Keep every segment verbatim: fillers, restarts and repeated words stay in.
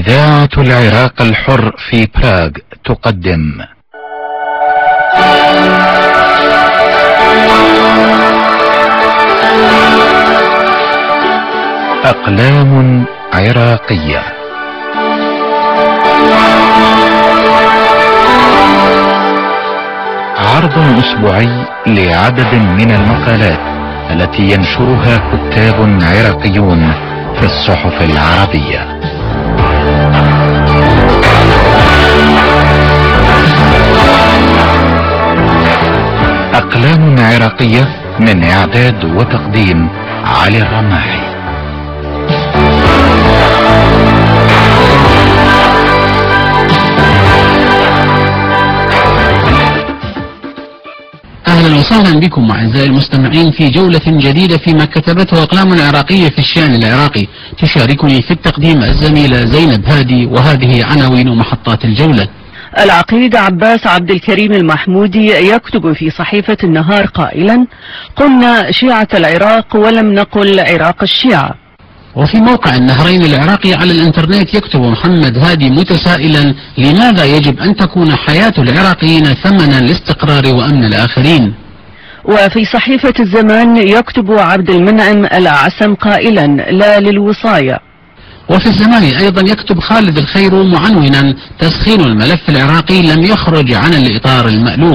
إذاعة العراق الحر في براغ تقدم أقلام عراقية. عرض أسبوعي لعدد من المقالات التي ينشرها كتاب عراقيون في الصحف العربية. أقلام عراقية من إعداد وتقديم علي الرماحي. أهلا وسهلا بكم أعزائي المستمعين في جولة جديدة فيما كتبته أقلام عراقية في الشأن العراقي. تشاركني في التقديم الزميلة زينب هادي، وهذه عناوين محطات الجولة. العقيد عباس عبد الكريم المحمودي يكتب في صحيفة النهار قائلا: قلنا شيعة العراق ولم نقل عراق الشيعة. وفي موقع النهرين العراقي على الانترنت يكتب محمد هادي متسائلا: لماذا يجب أن تكون حياة العراقيين ثمنا لاستقرار وأمن الآخرين؟ وفي صحيفة الزمان يكتب عبد المنعم العسم قائلا: لا للوصاية. وفي الزمان أيضا يكتب خالد الخير معنونا: تسخين الملف العراقي لم يخرج عن الإطار المألوف.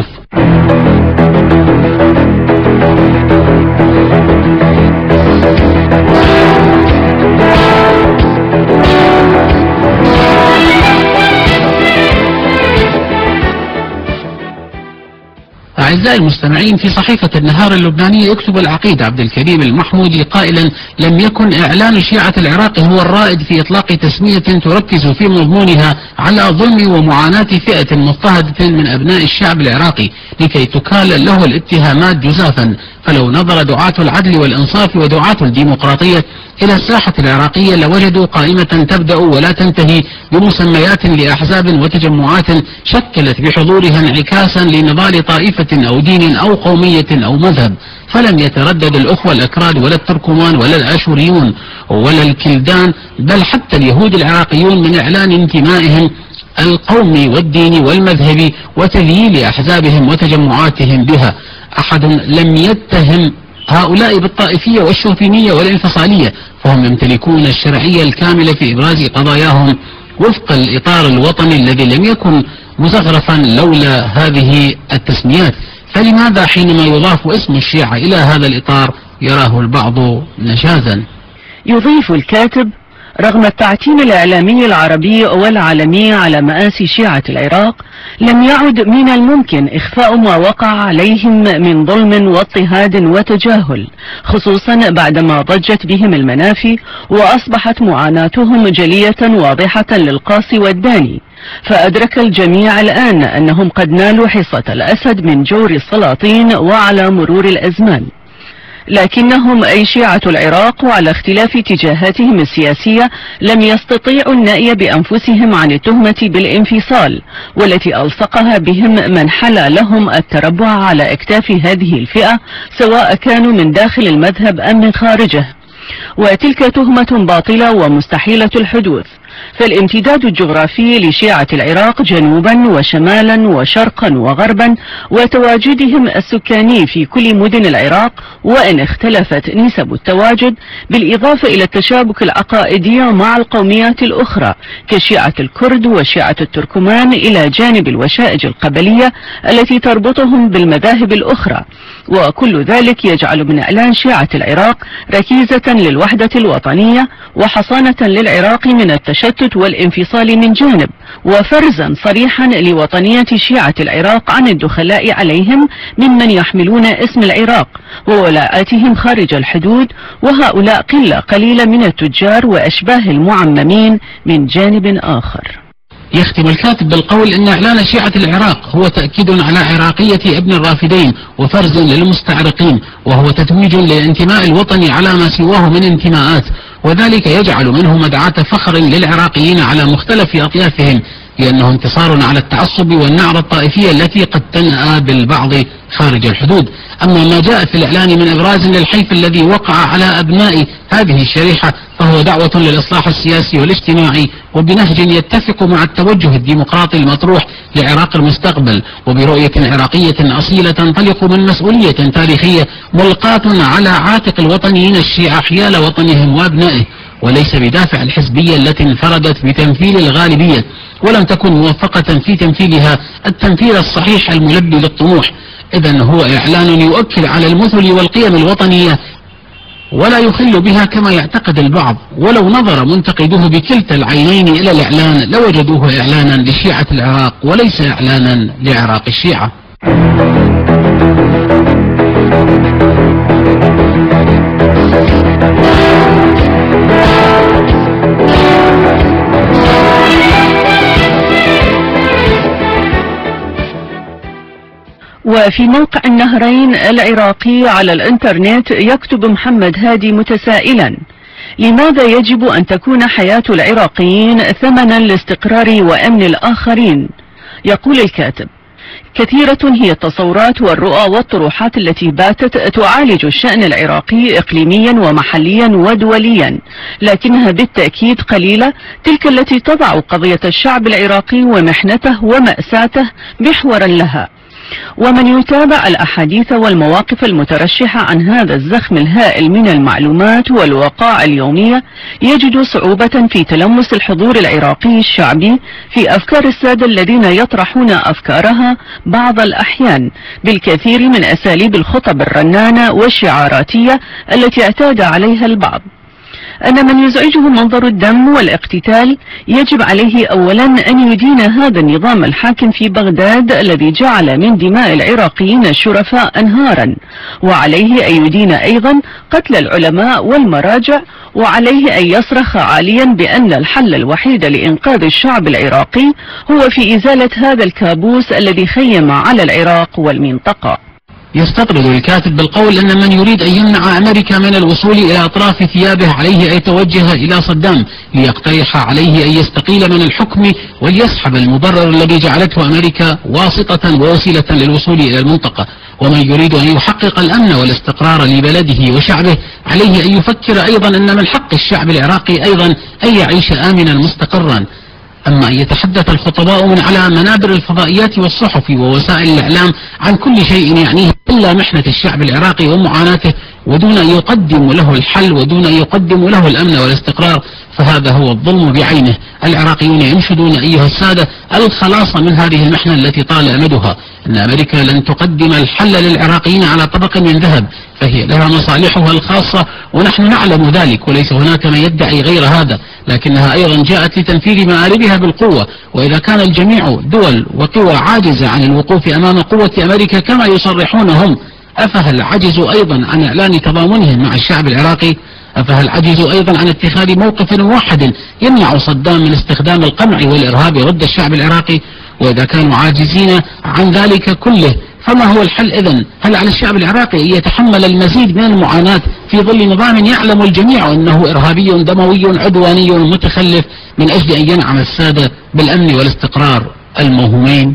أعزائي المستمعين، في صحيفة النهار اللبنانية يكتب العقيد عبد الكريم المحمودي قائلا: لم يكن إعلان شيعة العراق هو الرائد في إطلاق تسمية تركز في مضمونها على ظلم ومعاناة فئة مضطهدة من أبناء الشعب العراقي لكي تكال له الاتهامات جزافا. فلو نظر دعاة العدل والإنصاف ودعاة الديمقراطية إلى الساحة العراقية لوجدوا قائمة تبدأ ولا تنتهي بمسميات لأحزاب وتجمعات شكلت بحضورها انعكاسا لنضال طائفة أو دين أو قومية أو مذهب. فلم يتردد الأخوة الأكراد ولا التركمان ولا الآشوريون ولا الكلدان بل حتى اليهود العراقيون من إعلان انتمائهم القومي والديني والمذهبي وتذييل أحزابهم وتجمعاتهم بها. أحد لم يتهم هؤلاء بالطائفية والشوفينية والانفصالية، فهم يمتلكون الشرعية الكاملة في إبراز قضاياهم وفق الإطار الوطني الذي لم يكن مزخرفا لولا هذه التسميات. فلماذا حينما يضاف اسم الشيعة إلى هذا الإطار يراه البعض نشازا؟ يضيف الكاتب: رغم التعتيم الإعلامي العربي والعالمي على مآسي شيعة العراق، لم يعد من الممكن إخفاء ما وقع عليهم من ظلم واضطهاد وتجاهل، خصوصا بعدما ضجت بهم المنافي وأصبحت معاناتهم جلية واضحة للقاصي والداني. فأدرك الجميع الآن أنهم قد نالوا حصة الأسد من جور السلاطين وعلى مرور الأزمان. لكنهم أي شيعة العراق وعلى اختلاف اتجاهاتهم السياسية لم يستطيعوا النأي بأنفسهم عن التهمة بالانفصال، والتي ألصقها بهم من حل لهم التربع على أكتاف هذه الفئة سواء كانوا من داخل المذهب أم من خارجه. وتلك تهمة باطلة ومستحيلة الحدوث، فالامتداد الجغرافي لشيعة العراق جنوبا وشمالا وشرقا وغربا، وتواجدهم السكاني في كل مدن العراق وإن اختلفت نسب التواجد، بالإضافة إلى التشابك العقائدي مع القوميات الأخرى كشيعة الكرد وشيعة التركمان، إلى جانب الوشائج القبلية التي تربطهم بالمذاهب الأخرى. وكل ذلك يجعل من إعلان شيعة العراق ركيزة للوحدة الوطنية وحصانة للعراق من التشتت والانفصال من جانب، وفرزا صريحا لوطنية شيعة العراق عن الدخلاء عليهم ممن يحملون اسم العراق وولاءاتهم خارج الحدود، وهؤلاء قلة قليلة من التجار وأشباه المعممين من جانب آخر. يختم الكاتب بالقول إن إعلان شيعة العراق هو تأكيد على عراقية ابن الرافدين وفرز للمستعرقين، وهو تتويج للانتماء الوطني على ما سواه من انتماءات، وذلك يجعل منه مدعاة فخر للعراقيين على مختلف أطيافهم، لأنه انتصار على التعصب والنعرة الطائفية التي قد تنأى بالبعض خارج الحدود. أما ما جاء في الإعلان من إبراز للحيف الذي وقع على أبناء هذه الشريحة فهو دعوة للإصلاح السياسي والاجتماعي وبنهج يتفق مع التوجه الديمقراطي المطروح لعراق المستقبل، وبرؤية عراقية أصيلة تنطلق من مسؤولية تاريخية ملقاة على عاتق الوطنيين الشيعة حيال وطنهم وأبنائه، وليس بدافع الحزبية التي انفردت بتمثيل الغالبية ولم تكن موفقة في تمثيلها التمثيل الصحيح الملبي للطموح. إذن هو إعلان يؤكد على المثل والقيم الوطنية ولا يخل بها كما يعتقد البعض، ولو نظر منتقدوه بكلتا العينين إلى الإعلان لوجدوه إعلانا لشيعة العراق وليس إعلانا لعراق الشيعة. وفي موقع النهرين العراقي على الانترنت يكتب محمد هادي متسائلا: لماذا يجب أن تكون حياة العراقيين ثمنا لاستقرار وأمن الآخرين؟ يقول الكاتب: كثيرة هي التصورات والرؤى والطروحات التي باتت تعالج الشأن العراقي إقليميا ومحليا ودوليا، لكنها بالتأكيد قليلة تلك التي تضع قضية الشعب العراقي ومحنته ومأساته محورا لها. ومن يتابع الأحاديث والمواقف المترشحة عن هذا الزخم الهائل من المعلومات والوقائع اليومية يجد صعوبة في تلمس الحضور العراقي الشعبي في أفكار السادة الذين يطرحون أفكارها بعض الأحيان بالكثير من أساليب الخطب الرنانة والشعاراتية التي اعتاد عليها البعض. أن من يزعجه منظر الدم والاقتتال يجب عليه أولا أن يدين هذا النظام الحاكم في بغداد الذي جعل من دماء العراقيين الشرفاء أنهارا، وعليه أن يدين أيضا قتل العلماء والمراجع، وعليه أن يصرخ عاليا بأن الحل الوحيد لإنقاذ الشعب العراقي هو في إزالة هذا الكابوس الذي خيم على العراق والمنطقة. يستطرد الكاتب بالقول أن من يريد أن يمنع أمريكا من الوصول إلى أطراف ثيابه عليه أن يتوجه إلى صدام ليقترح عليه أن يستقيل من الحكم وليسحب المبرر الذي جعلته أمريكا واسطة ووسيلة للوصول إلى المنطقة. ومن يريد أن يحقق الأمن والاستقرار لبلده وشعبه عليه أن يفكر أيضا أن من حق الشعب العراقي أيضا أن يعيش آمنا مستقرا. أما أن يتحدث الخطباء من على منابر الفضائيات والصحف ووسائل الإعلام عن كل شيء يعنيه إلا محنة الشعب العراقي ومعاناته ودون أن يقدموا له الحل ودون أن يقدموا له الأمن والاستقرار فهذا هو الظلم بعينه. العراقيون ينشدون أيها السادة الخلاص من هذه المحنة التي طال أمدها. إن أمريكا لن تقدم الحل للعراقيين على طبق من ذهب، فهي لها مصالحها الخاصة ونحن نعلم ذلك وليس هناك من يدعي غير هذا، لكنها أيضا جاءت لتنفيذ مآربها بالقوة. وإذا كان الجميع دول وقوى عاجزة عن الوقوف أمام قوة أمريكا كما يصرحون هم، أفهل عجزوا أيضا عن إعلان تضامنهم مع الشعب العراقي؟ أفهل عجزوا أيضا عن اتخاذ موقف موحد يمنع صدام من استخدام القمع والإرهاب ضد الشعب العراقي؟ وإذا كانوا عاجزين عن ذلك كله فما هو الحل إذن؟ هل على الشعب العراقي أن يتحمل المزيد من المعاناة في ظل نظام يعلم الجميع أنه إرهابي دموي عدواني متخلف من أجل أن ينعم السادة بالأمن والاستقرار الموهومين؟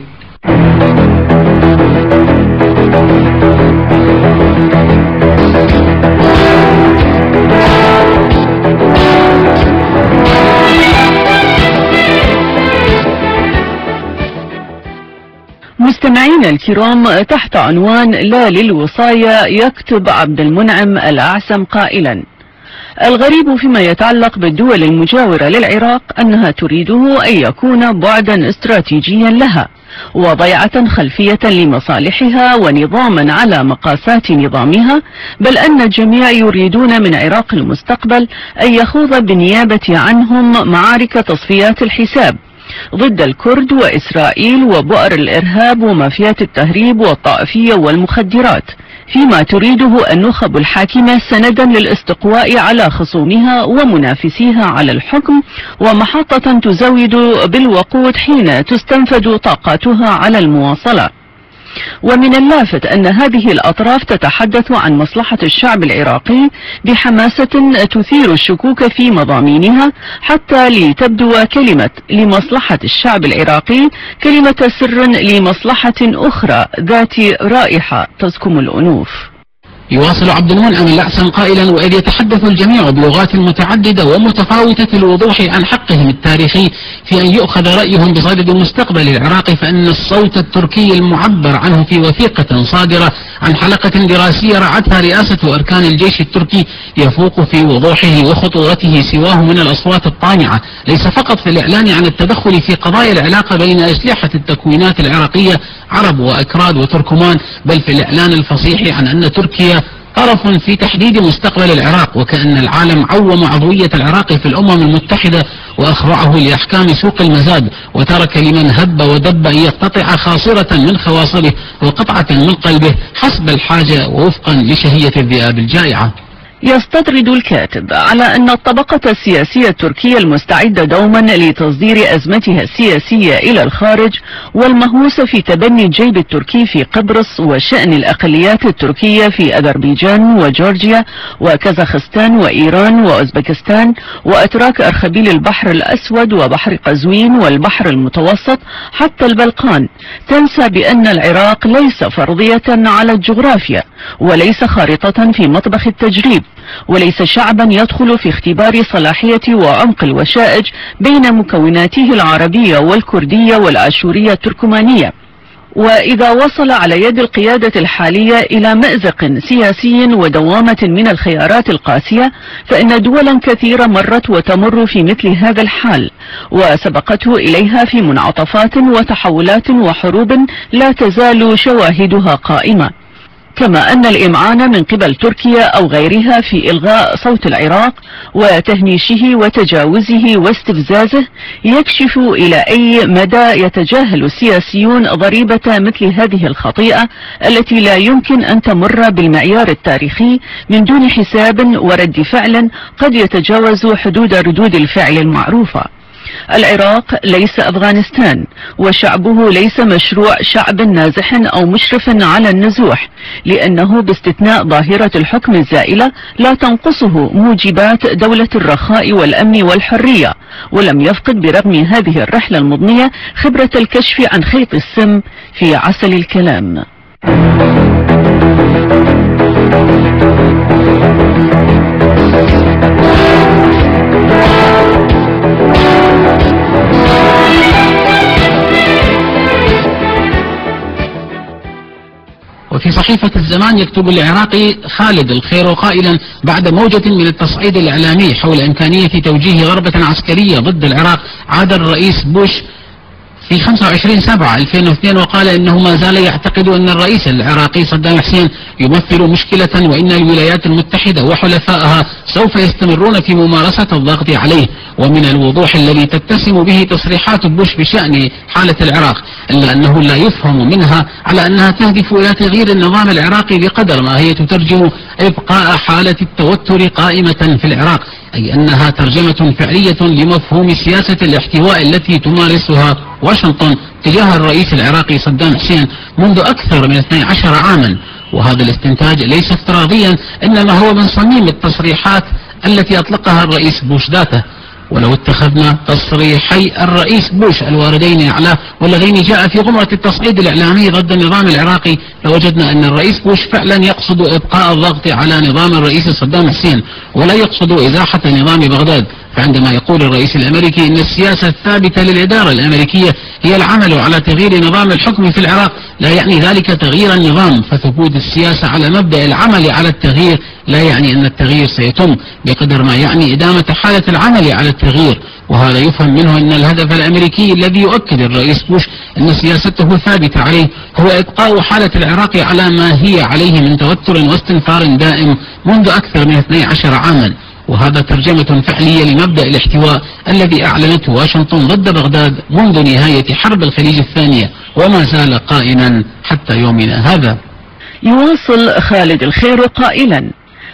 مستمعينا الكرام، تحت عنوان لا للوصاية يكتب عبد المنعم الأعسم قائلا: الغريب فيما يتعلق بالدول المجاورة للعراق أنها تريده أن يكون بعدا استراتيجيا لها وضيعة خلفية لمصالحها ونظاما على مقاسات نظامها، بل أن الجميع يريدون من عراق المستقبل أن يخوض بالنيابة عنهم معارك تصفيات الحساب ضد الكرد وإسرائيل وبؤر الإرهاب ومافيات التهريب والطائفية والمخدرات، فيما تريده النخب الحاكمة سندا للاستقواء على خصومها ومنافسيها على الحكم ومحطة تزود بالوقود حين تستنفد طاقاتها على المواصلة. ومن اللافت أن هذه الأطراف تتحدث عن مصلحة الشعب العراقي بحماسة تثير الشكوك في مضامينها، حتى لتبدو كلمة لمصلحة الشعب العراقي كلمة سر لمصلحة أخرى ذات رائحة تسكم الأنوف. يواصل عبد المنعم الأعسن قائلا: وإذ يتحدث الجميع بلغات متعددة ومتفاوتة الوضوح عن حقهم التاريخي في أن يؤخذ رأيهم بصدد مستقبل العراق، فإن الصوت التركي المعبر عنه في وثيقة صادرة عن حلقة دراسية رعتها رئاسة أركان الجيش التركي يفوق في وضوحه وخطورته سواه من الأصوات الطامعة، ليس فقط في الإعلان عن التدخل في قضايا العلاقة بين أسلحة التكوينات العراقية عرب وأكراد وتركمان، بل في الإعلان الفصيح عن أن تركيا طرف في تحديد مستقبل العراق، وكأن العالم عوم عضوية العراق في الأمم المتحدة وأخضعه لأحكام سوق المزاد، وترك لمن هب ودب أن يقتطع خاصرة من خواصره وقطعة من قلبه حسب الحاجة ووفقا لشهية الذئاب الجائعة. يستطرد الكاتب على أن الطبقة السياسية التركية المستعدة دوما لتصدير أزمتها السياسية إلى الخارج والمهووس في تبني الجيب التركي في قبرص وشأن الأقليات التركية في أذربيجان وجورجيا وكازاخستان وإيران وأوزبكستان وأتراك أرخبيل البحر الأسود وبحر قزوين والبحر المتوسط حتى البلقان، تنسى بأن العراق ليس فرضية على الجغرافيا وليس خارطة في مطبخ التجريب، وليس شعبا يدخل في اختبار صلاحية وعمق الوشائج بين مكوناته العربية والكردية والآشورية التركمانية. وإذا وصل على يد القيادة الحالية إلى مأزق سياسي ودوامة من الخيارات القاسية، فإن دولا كثيرة مرت وتمر في مثل هذا الحال وسبقته إليها في منعطفات وتحولات وحروب لا تزال شواهدها قائمة، كما أن الإمعان من قبل تركيا أو غيرها في إلغاء صوت العراق وتهميشه وتجاوزه واستفزازه يكشف إلى أي مدى يتجاهل السياسيون ضريبة مثل هذه الخطيئة التي لا يمكن أن تمر بالمعيار التاريخي من دون حساب ورد فعل قد يتجاوز حدود ردود الفعل المعروفة. العراق ليس أفغانستان، وشعبه ليس مشروع شعب نازح أو مشرف على النزوح، لأنه باستثناء ظاهرة الحكم الزائلة لا تنقصه موجبات دولة الرخاء والأمن والحرية، ولم يفقد برغم هذه الرحلة المضنية خبرة الكشف عن خيط السم في عسل الكلام. وفي صحيفة الزمان يكتب العراقي خالد الخير قائلا: بعد موجة من التصعيد الإعلامي حول إمكانية توجيه ضربة عسكرية ضد العراق، عاد الرئيس بوش في خمسة وعشرين سبعة ألفين واثنين وقال إنه ما زال يعتقد أن الرئيس العراقي صدام حسين يمثل مشكلة، وإن الولايات المتحدة وحلفائها سوف يستمرون في ممارسة الضغط عليه. ومن الوضوح الذي تتسم به تصريحات بوش بشأن حالة العراق، إلا أنه لا يفهم منها على أنها تهدف إلى تغيير النظام العراقي بقدر ما هي تترجم إبقاء حالة التوتر قائمة في العراق، أي أنها ترجمة فعلية لمفهوم سياسة الاحتواء التي تمارسها واشنطن تجاه الرئيس العراقي صدام حسين منذ أكثر من اثني عشر عاما. وهذا الاستنتاج ليس افتراضيا، إنما هو من صميم التصريحات التي أطلقها الرئيس بوش ذاته. ولو اتخذنا تصريحي الرئيس بوش الواردين أعلاه واللذين جاء في غمرة التصعيد الإعلامي ضد النظام العراقي، لوجدنا أن الرئيس بوش فعلا يقصد إبقاء الضغط على نظام الرئيس صدام حسين، ولا يقصد إزاحة نظام بغداد. فعندما يقول الرئيس الأمريكي إن السياسة الثابتة للإدارة الأمريكية هي العمل على تغيير نظام الحكم في العراق، لا يعني ذلك تغيير النظام، فثبوت السياسة على مبدأ العمل على التغيير لا يعني أن التغيير سيتم، بقدر ما يعني إدامة حالة العمل على التغيير. وهذا يفهم منه أن الهدف الأمريكي الذي يؤكد الرئيس بوش أن سياسته ثابتة عليه هو إبقاء حالة العراق على ما هي عليه من توتر واستنفار دائم منذ أكثر من اثني عشر عاما. وهذا ترجمة فعلية لمبدأ الاحتواء الذي أعلنته واشنطن ضد بغداد منذ نهاية حرب الخليج الثانية، وما زال قائما حتى يومنا هذا. يواصل خالد الخير قائلا: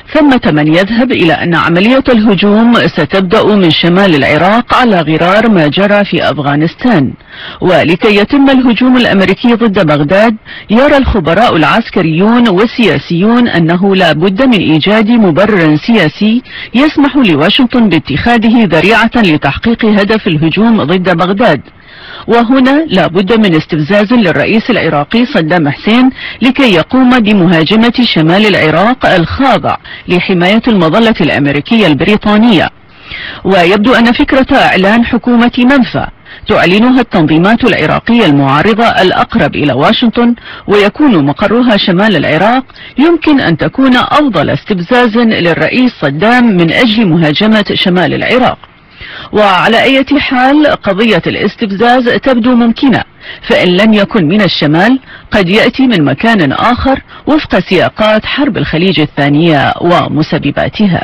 ثمة من يذهب إلى أن عملية الهجوم ستبدأ من شمال العراق على غرار ما جرى في أفغانستان. ولكي يتم الهجوم الأمريكي ضد بغداد، يرى الخبراء العسكريون والسياسيون أنه لا بد من إيجاد مبرر سياسي يسمح لواشنطن باتخاذه ذريعة لتحقيق هدف الهجوم ضد بغداد. وهنا لا بد من استفزاز للرئيس العراقي صدام حسين لكي يقوم بمهاجمة شمال العراق الخاضع لحماية المظلة الأمريكية البريطانية. ويبدو أن فكرة إعلان حكومة منفى تعلنها التنظيمات العراقية المعارضة الأقرب إلى واشنطن ويكون مقرها شمال العراق يمكن أن تكون أفضل استفزاز للرئيس صدام من أجل مهاجمة شمال العراق. وعلى أي حال قضية الاستفزاز تبدو ممكنة، فإن لم يكن من الشمال قد يأتي من مكان آخر وفق سياقات حرب الخليج الثانية ومسبباتها.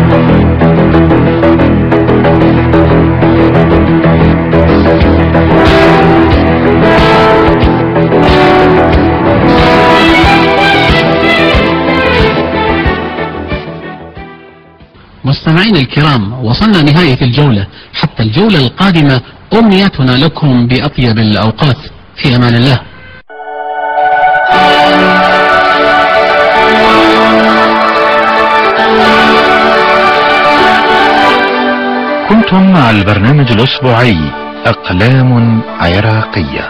مستمعين الكرام، وصلنا نهاية الجولة. حتى الجولة القادمة أمنياتنا لكم بأطيب الأوقات. في أمان الله. كنتم مع البرنامج الأسبوعي أقلام عراقية.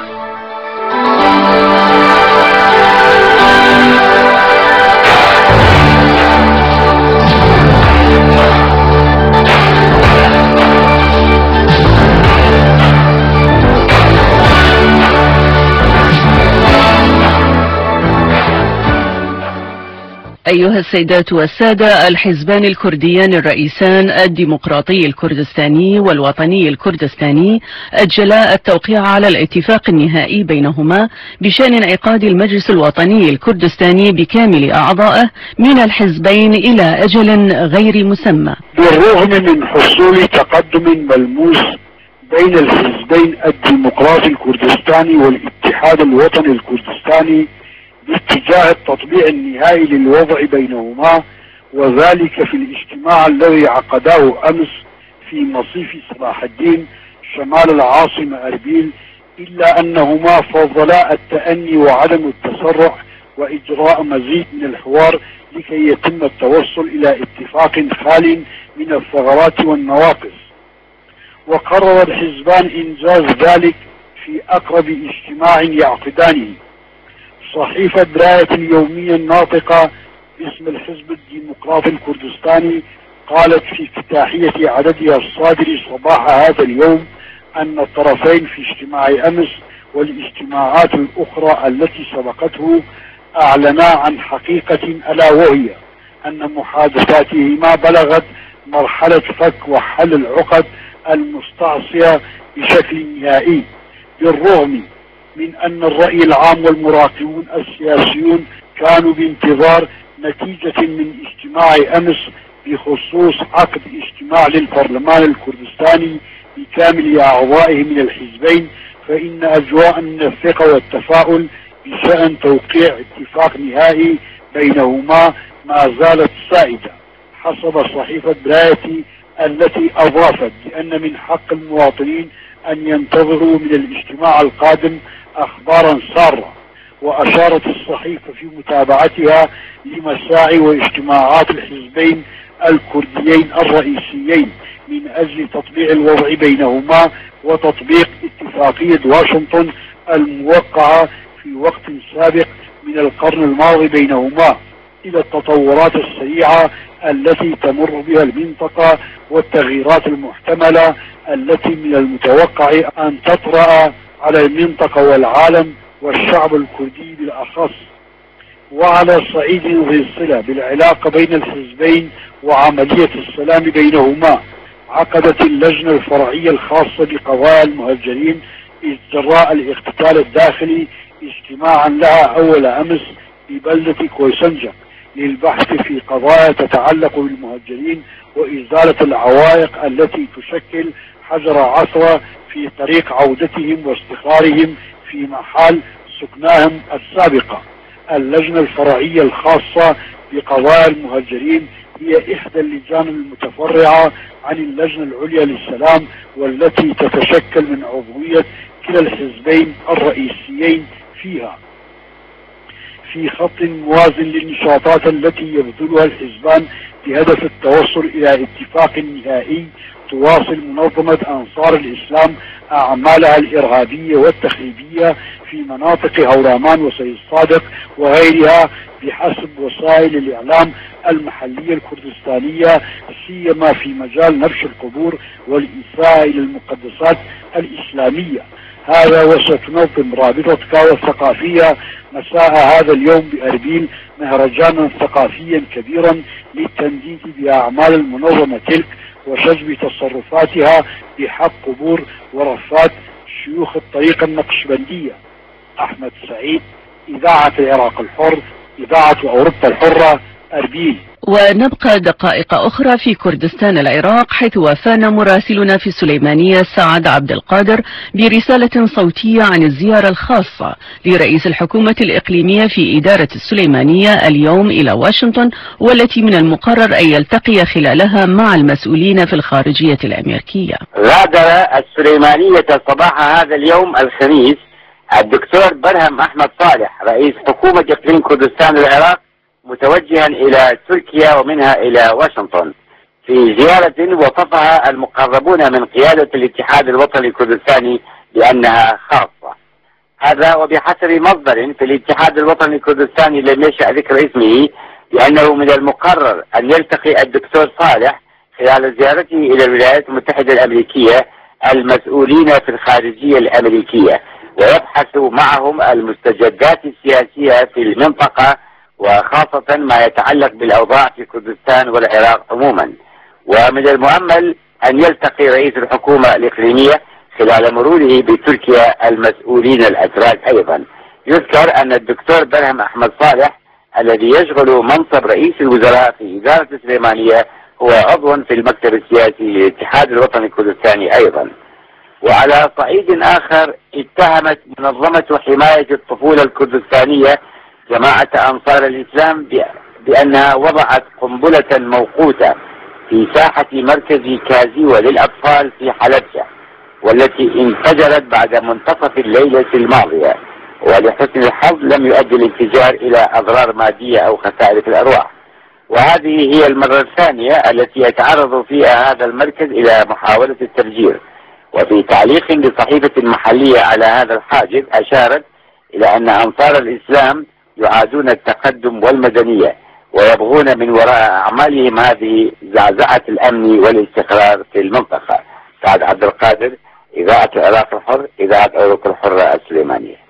أيها السيدات والسادة، الحزبان الكرديان الرئيسان الديمقراطي الكردستاني والوطني الكردستاني أجلا التوقيع على الاتفاق النهائي بينهما بشأن انعقاد المجلس الوطني الكردستاني بكامل أعضائه من الحزبين إلى أجل غير مسمى. بالرغم من حصول تقدم ملموس بين الحزبين الديمقراطي الكردستاني والاتحاد الوطني الكردستاني باتجاه التطبيع النهائي للوضع بينهما، وذلك في الاجتماع الذي عقداه أمس في مصيف صلاح الدين شمال العاصمة أربيل، إلا أنهما فضلا التأني وعدم التسرع وإجراء مزيد من الحوار لكي يتم التوصل إلى اتفاق خال من الثغرات والنواقص. وقرر الحزبان إنجاز ذلك في أقرب اجتماع يعقدانه. صحيفة دراية اليومية الناطقة باسم الحزب الديمقراطي الكردستاني قالت في افتتاحية عددها الصادر صباح هذا اليوم أن الطرفين في اجتماع أمس والاجتماعات الأخرى التي سبقته أعلنا عن حقيقة ألا وهي أن محادثاتهما بلغت مرحلة فك وحل العقد المستعصية بشكل نهائي، بالرغم من أن الرأي العام والمراقبون السياسيون كانوا بانتظار نتيجة من اجتماع أمس بخصوص عقد اجتماع للبرلمان الكردستاني بكامل أعضائه من الحزبين، فإن أجواء من الثقة والتفاؤل بشأن توقيع اتفاق نهائي بينهما ما زالت سائدة، حسب صحيفة درايتي التي أضافت بأن من حق المواطنين أن ينتظروا من الاجتماع القادم أخبارا سارة. وأشارت الصحيفة في متابعتها لمساعي واجتماعات الحزبين الكرديين الرئيسيين من أجل تطبيع الوضع بينهما وتطبيق اتفاقية واشنطن الموقعة في وقت سابق من القرن الماضي بينهما، إلى التطورات السريعة التي تمر بها المنطقة والتغييرات المحتملة التي من المتوقع أن تطرأ على المنطقة والعالم والشعب الكردي بالأخص. وعلى صعيد ذي الصلة بالعلاقة بين الحزبين وعملية السلام بينهما، عقدت اللجنة الفرعية الخاصة بقضايا المهجرين جراء الاقتتال الداخلي اجتماعا لها أول أمس ببلدة كويسنجة للبحث في قضايا تتعلق بالمهجرين وإزالة العوائق التي تشكل حجر عثرة في طريق عودتهم واستقرارهم في محل سكناهم السابقة. اللجنة الفرعية الخاصة بقضايا المهجرين هي إحدى اللجان المتفرعة عن اللجنة العليا للسلام، والتي تتشكل من عضوية كلا الحزبين الرئيسيين فيها، في خط موازن للنشاطات التي يبذلها الحزبان بهدف التوصل إلى اتفاق نهائي. تواصل منظمة أنصار الإسلام أعمالها الإرهابية والتخريبية في مناطق هورامان وسيد صادق وغيرها بحسب وسائل الإعلام المحلية الكردستانية، سيما في مجال نبش القبور والإساءة إلى المقدسات الإسلامية. هذا وستنظم رابطة كاوى الثقافية مساء هذا اليوم بأربيل مهرجانا ثقافيا كبيرا للتنديد بأعمال المنظمة تلك وجذب تصرفاتها بحق قبور ورفات شيوخ الطريقة النقشبندية. أحمد سعيد، إذاعة العراق الحر، إذاعة أوروبا الحرة، أربيل. ونبقى دقائق أخرى في كردستان العراق، حيث وافانا مراسلنا في السليمانية سعد عبد القادر برسالة صوتية عن الزيارة الخاصة لرئيس الحكومة الإقليمية في إدارة السليمانية اليوم إلى واشنطن، والتي من المقرر أن يلتقي خلالها مع المسؤولين في الخارجية الأمريكية. غادر السليمانية صباح هذا اليوم الخميس الدكتور برهم أحمد صالح رئيس حكومة إقليم كردستان العراق متوجها إلى تركيا ومنها إلى واشنطن في زيارة وصفها المقربون من قيادة الاتحاد الوطني الكردستاني بأنها خاصة. هذا وبحسب مصدر في الاتحاد الوطني الكردستاني لم يشأ ذكر اسمه بأنه من المقرر أن يلتقي الدكتور صالح خلال زيارته إلى الولايات المتحدة الأمريكية المسؤولين في الخارجية الأمريكية، ويبحث معهم المستجدات السياسية في المنطقة، وخاصة ما يتعلق بالأوضاع في كردستان والعراق عموما. ومن المؤمل أن يلتقي رئيس الحكومة الإقليمية خلال مروره بتركيا المسؤولين الأتراك أيضا. يذكر أن الدكتور برهم أحمد صالح الذي يشغل منصب رئيس الوزراء في إدارة السليمانية هو عضو في المكتب السياسي للاتحاد الوطني الكردستاني أيضا. وعلى صعيد آخر، اتهمت منظمة حماية الطفولة الكردستانية جماعة أنصار الإسلام بأنها وضعت قنبلة موقوتة في ساحة مركز كازيوة للأطفال في حلبجة، والتي انفجرت بعد منتصف الليلة الماضية، ولحسن الحظ لم يؤدي الانفجار إلى أضرار مادية أو خسائر في الأرواح. وهذه هي المرة الثانية التي يتعرض فيها هذا المركز إلى محاولة التفجير. وفي تعليق لصحيفة محلية على هذا الحادث أشارت إلى أن أنصار الإسلام يعادون التقدم والمدنية ويبغون من وراء أعمالهم هذه زعزعة الأمن والاستقرار في المنطقة. سعد عبد القادر، إذاعة العراق الحر، إذاعة أوروبا الحرة السليمانية.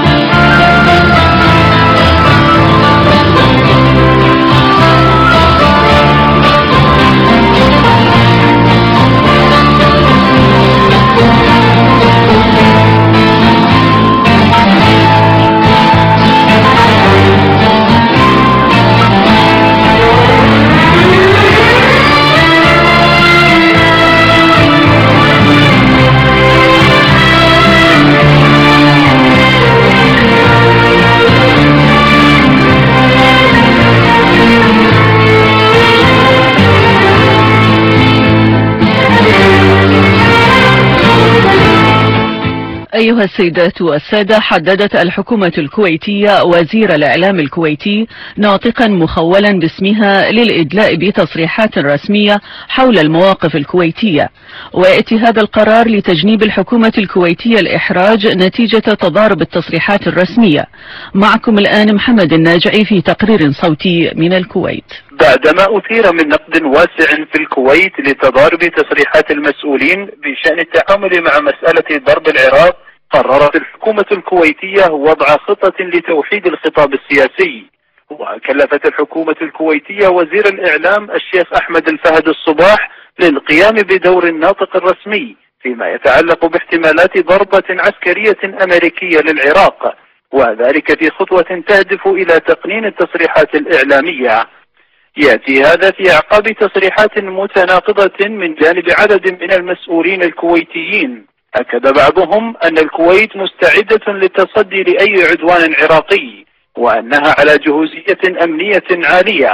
أيها السيدات والسادة، حددت الحكومة الكويتية وزير الإعلام الكويتي ناطقا مخولا باسمها للإدلاء بتصريحات رسمية حول المواقف الكويتية، ويأتي هذا القرار لتجنيب الحكومة الكويتية الإحراج نتيجة تضارب التصريحات الرسمية. معكم الآن محمد الناجعي في تقرير صوتي من الكويت. بعدما أثير من نقد واسع في الكويت لتضارب تصريحات المسؤولين بشأن التعامل مع مسألة ضرب العراق، قررت الحكومة الكويتية وضع خطة لتوحيد الخطاب السياسي، وكلفت الحكومة الكويتية وزير الإعلام الشيخ أحمد الفهد الصباح للقيام بدور الناطق الرسمي فيما يتعلق باحتمالات ضربة عسكرية أمريكية للعراق، وذلك في خطوة تهدف إلى تقنين التصريحات الإعلامية. يأتي هذا في أعقاب تصريحات متناقضة من جانب عدد من المسؤولين الكويتيين. أكد بعضهم أن الكويت مستعدة للتصدي لأي عدوان عراقي، وأنها على جهوزية أمنية عالية،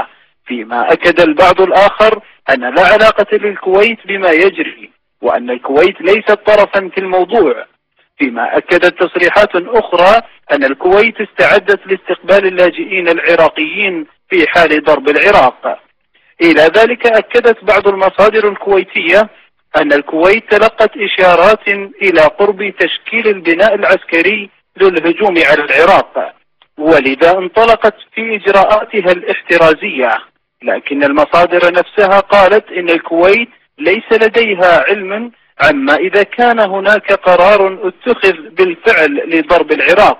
فيما أكد البعض الآخر أن لا علاقة للكويت بما يجري، وأن الكويت ليست طرفا في الموضوع، فيما أكدت تصريحات أخرى أن الكويت استعدت لاستقبال اللاجئين العراقيين في حال ضرب العراق. إلى ذلك أكدت بعض المصادر الكويتية أن الكويت تلقت إشارات إلى قرب تشكيل البناء العسكري للهجوم على العراق، ولذا انطلقت في إجراءاتها الاحترازية، لكن المصادر نفسها قالت إن الكويت ليس لديها علم عما إذا كان هناك قرار اتخذ بالفعل لضرب العراق.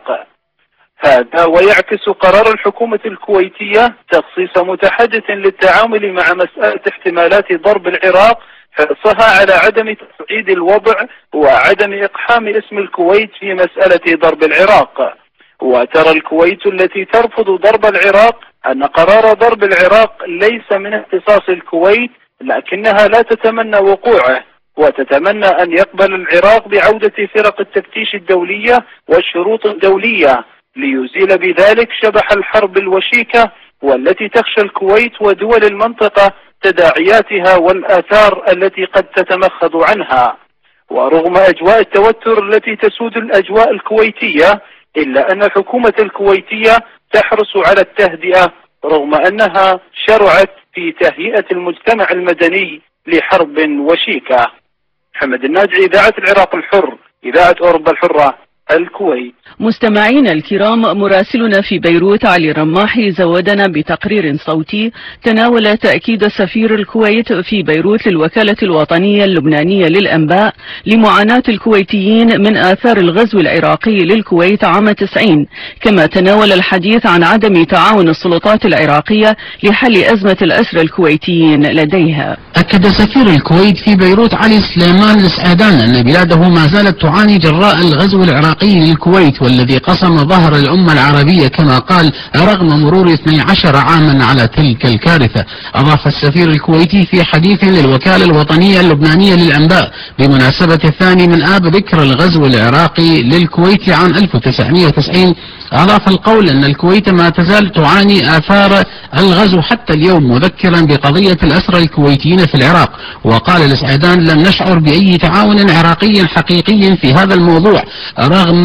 هذا ويعكس قرار الحكومة الكويتية تخصيص متحدث للتعامل مع مسألة احتمالات ضرب العراق حرصها على عدم تصعيد الوضع وعدم إقحام اسم الكويت في مسألة ضرب العراق. وترى الكويت التي ترفض ضرب العراق أن قرار ضرب العراق ليس من اختصاص الكويت، لكنها لا تتمنى وقوعه، وتتمنى أن يقبل العراق بعودة فرق التفتيش الدولية والشروط الدولية ليزيل بذلك شبح الحرب الوشيكة والتي تخشى الكويت ودول المنطقة تداعياتها والآثار التي قد تتمخض عنها. ورغم أجواء التوتر التي تسود الأجواء الكويتية، إلا أن الحكومة الكويتية تحرص على التهدئة رغم أنها شرعت في تهيئة المجتمع المدني لحرب وشيكة. محمد الناجي، إذاعة العراق الحر، إذاعة أوروبا الحرة، الكويت. مستمعينا الكرام، مراسلنا في بيروت علي رماحي زودنا بتقرير صوتي تناول تأكيد سفير الكويت في بيروت للوكالة الوطنية اللبنانية للأنباء لمعاناة الكويتيين من آثار الغزو العراقي للكويت عام تسعين، كما تناول الحديث عن عدم تعاون السلطات العراقية لحل أزمة الأسرى الكويتيين لديها. أكد سفير الكويت في بيروت علي سليمان السعدان أن بلاده ما زالت تعاني جراء الغزو العراقي للكويت والذي قسم ظهر الأمة العربية كما قال رغم مرور اثني عشر عاما على تلك الكارثة. أضاف السفير الكويتي في حديث للوكالة الوطنية اللبنانية للأنباء بمناسبة الثاني من آب ذكرى الغزو العراقي للكويت عام ألف وتسعمئة وتسعين، أضاف القول أن الكويت ما تزال تعاني آثار الغزو حتى اليوم، مذكرا بقضية الأسرى الكويتيين في العراق. وقال السعدان لم نشعر بأي تعاون عراقي حقيقي في هذا الموضوع رغم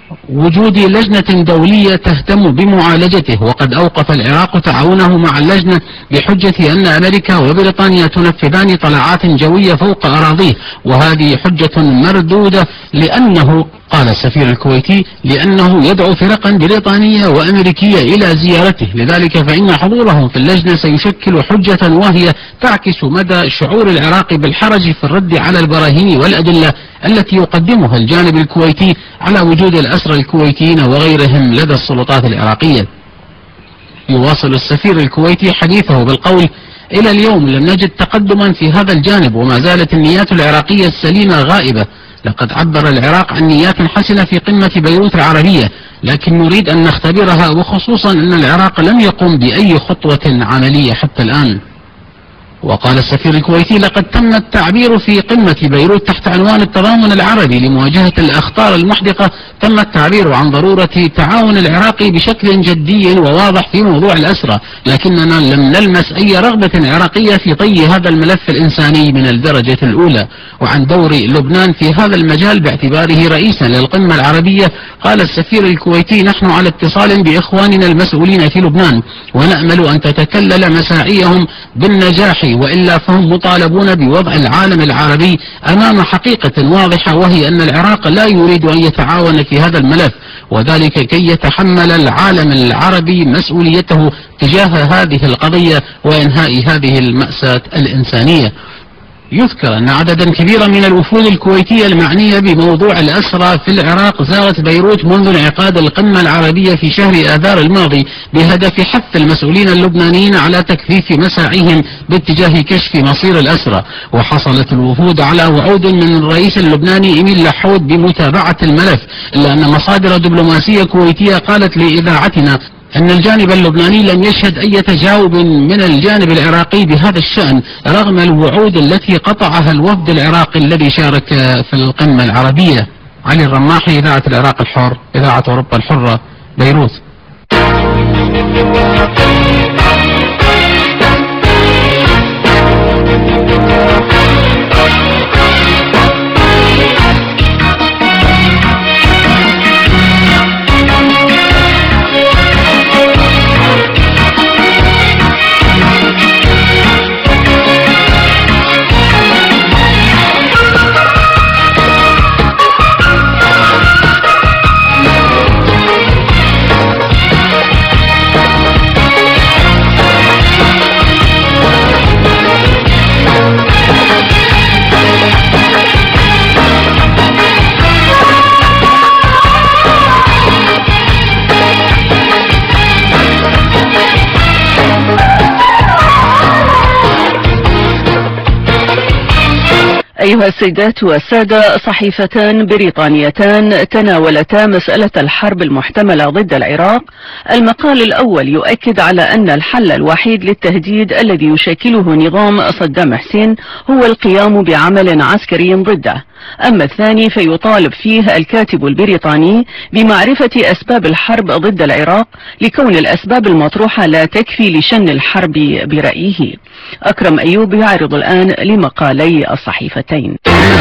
وجود لجنة دولية تهتم بمعالجته، وقد أوقف العراق تعاونه مع اللجنة بحجة أن أمريكا وبريطانيا تنفذان طلعات جوية فوق أراضيه، وهذه حجة مردودة لأنه قال السفير الكويتي لأنه يدعو فرقا بريطانية وأمريكية إلى زيارته، لذلك فإن حضورهم في اللجنة سيشكل حجة وهي تعكس مدى شعور العراق بالحرج في الرد على البراهين والأدلة التي يقدمها الجانب الكويتي على وجود الأسرى الكويتيين وغيرهم لدى السلطات العراقية. يواصل السفير الكويتي حديثه بالقول إلى اليوم لم نجد تقدما في هذا الجانب وما زالت النيات العراقية السليمة غائبة. لقد عبر العراق عن نيات حسنة في قمة بيروت العربية، لكن نريد أن نختبرها، وخصوصا أن العراق لم يقم بأي خطوة عملية حتى الآن. وقال السفير الكويتي لقد تم التعبير في قمة بيروت تحت عنوان التضامن العربي لمواجهة الأخطار المحدقة، تم التعبير عن ضرورة تعاون العراقي بشكل جدي وواضح في موضوع الأسرى، لكننا لم نلمس أي رغبة عراقية في طي هذا الملف الإنساني من الدرجة الأولى. وعن دور لبنان في هذا المجال باعتباره رئيسا للقمة العربية قال السفير الكويتي نحن على اتصال بإخواننا المسؤولين في لبنان ونأمل أن تتكلل مساعيهم بالنجاح، وإلا فهم مطالبون بوضع العالم العربي أمام حقيقة واضحة، وهي أن العراق لا يريد أن يتعاون في هذا الملف، وذلك كي يتحمل العالم العربي مسؤوليته تجاه هذه القضية وإنهاء هذه المأساة الإنسانية. يذكر أن عددا كبيرا من الوفود الكويتية المعنية بموضوع الأسرى في العراق زارت بيروت منذ انعقاد القمة العربية في شهر آذار الماضي بهدف حث المسؤولين اللبنانيين على تكثيف مساعيهم باتجاه كشف مصير الأسرى. وحصلت الوفود على وعود من الرئيس اللبناني إيميل لحود بمتابعة الملف، إلا أن مصادر دبلوماسية كويتية قالت لإذاعتنا أن الجانب اللبناني لم يشهد أي تجاوب من الجانب العراقي بهذا الشأن رغم الوعود التي قطعها الوفد العراقي الذي شارك في القمة العربية. علي الرماحي، إذاعة العراق الحر، إذاعة أوروبا الحرة، بيروت. أيها السيدات والسادة، صحيفتان بريطانيتان تناولتا مسألة الحرب المحتملة ضد العراق. المقال الأول يؤكد على أن الحل الوحيد للتهديد الذي يشكله نظام صدام حسين هو القيام بعمل عسكري ضده. أما الثاني فيطالب فيه الكاتب البريطاني بمعرفة أسباب الحرب ضد العراق، لكون الأسباب المطروحة لا تكفي لشن الحرب برأيه. أكرم أيوب يعرض الآن لمقالي الصحيفتين.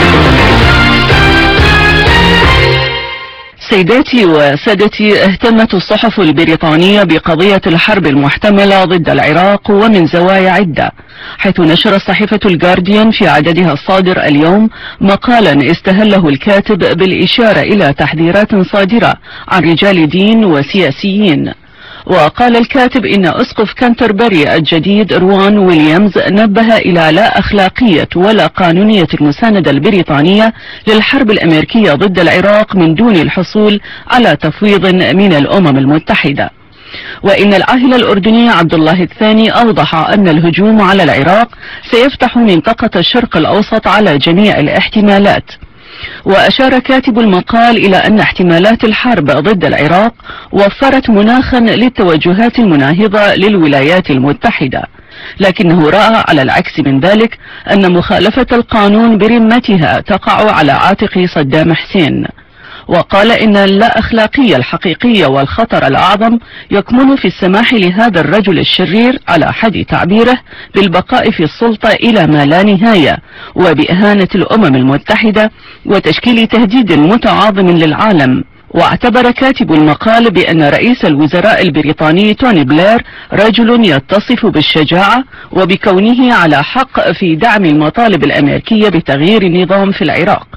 سيداتي وسادتي، اهتمت الصحف البريطانية بقضية الحرب المحتملة ضد العراق ومن زوايا عدة، حيث نشر صحيفة الجارديان في عددها الصادر اليوم مقالا استهله الكاتب بالإشارة إلى تحذيرات صادرة عن رجال دين وسياسيين. وقال الكاتب إن أسقف كانتربري الجديد روان ويليامز نبه إلى لا أخلاقية ولا قانونية المساندة البريطانية للحرب الأمريكية ضد العراق من دون الحصول على تفويض من الأمم المتحدة. وإن العاهل الأردني عبد الله الثاني أوضح أن الهجوم على العراق سيفتح منطقة الشرق الأوسط على جميع الاحتمالات. وأشار كاتب المقال إلى أن احتمالات الحرب ضد العراق وفرت مناخا للتوجهات المناهضة للولايات المتحدة، لكنه رأى على العكس من ذلك أن مخالفة القانون برمتها تقع على عاتق صدام حسين. وقال إن اللا أخلاقية الحقيقية والخطر الأعظم يكمن في السماح لهذا الرجل الشرير على حد تعبيره بالبقاء في السلطة إلى ما لا نهاية، وبإهانة الأمم المتحدة وتشكيل تهديد متعاظم للعالم. واعتبر كاتب المقال بأن رئيس الوزراء البريطاني توني بلير رجل يتصف بالشجاعة وبكونه على حق في دعم المطالب الأمريكية بتغيير النظام في العراق.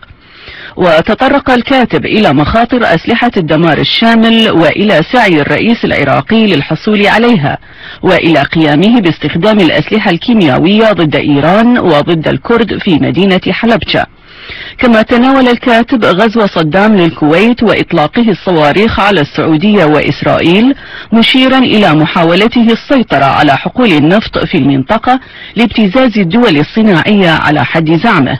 وتطرق الكاتب إلى مخاطر أسلحة الدمار الشامل وإلى سعي الرئيس العراقي للحصول عليها، وإلى قيامه باستخدام الأسلحة الكيميائية ضد إيران وضد الكرد في مدينة حلبجة. كما تناول الكاتب غزو صدام للكويت وإطلاقه الصواريخ على السعودية وإسرائيل، مشيرا إلى محاولته السيطرة على حقول النفط في المنطقة لابتزاز الدول الصناعية على حد زعمه.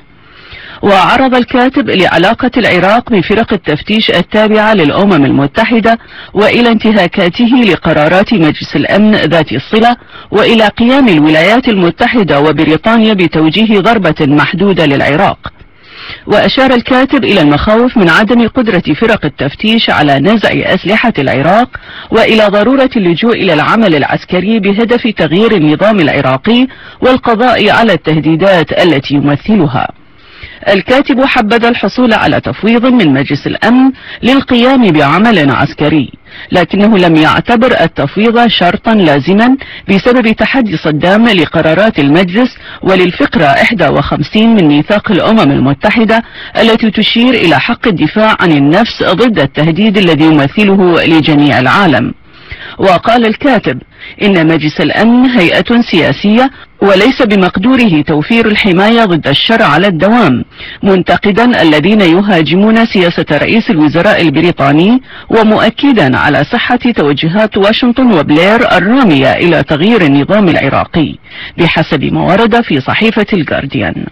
وعرض الكاتب لعلاقة العراق بفرق التفتيش التابعة للأمم المتحدة وإلى انتهاكاته لقرارات مجلس الأمن ذات الصلة، وإلى قيام الولايات المتحدة وبريطانيا بتوجيه ضربة محدودة للعراق. وأشار الكاتب إلى المخاوف من عدم قدرة فرق التفتيش على نزع أسلحة العراق، وإلى ضرورة اللجوء إلى العمل العسكري بهدف تغيير النظام العراقي والقضاء على التهديدات التي يمثلها. الكاتب حبذ الحصول على تفويض من مجلس الأمن للقيام بعمل عسكري، لكنه لم يعتبر التفويض شرطا لازما بسبب تحدي صدام لقرارات المجلس وللفقرة واحد وخمسين من ميثاق الأمم المتحدة التي تشير إلى حق الدفاع عن النفس ضد التهديد الذي يمثله لجميع العالم. وقال الكاتب إن مجلس الأمن هيئة سياسية وليس بمقدوره توفير الحماية ضد الشر على الدوام، منتقدا الذين يهاجمون سياسة رئيس الوزراء البريطاني، ومؤكدا على صحة توجهات واشنطن وبلير الرامية إلى تغيير النظام العراقي بحسب ما ورد في صحيفة الجارديان.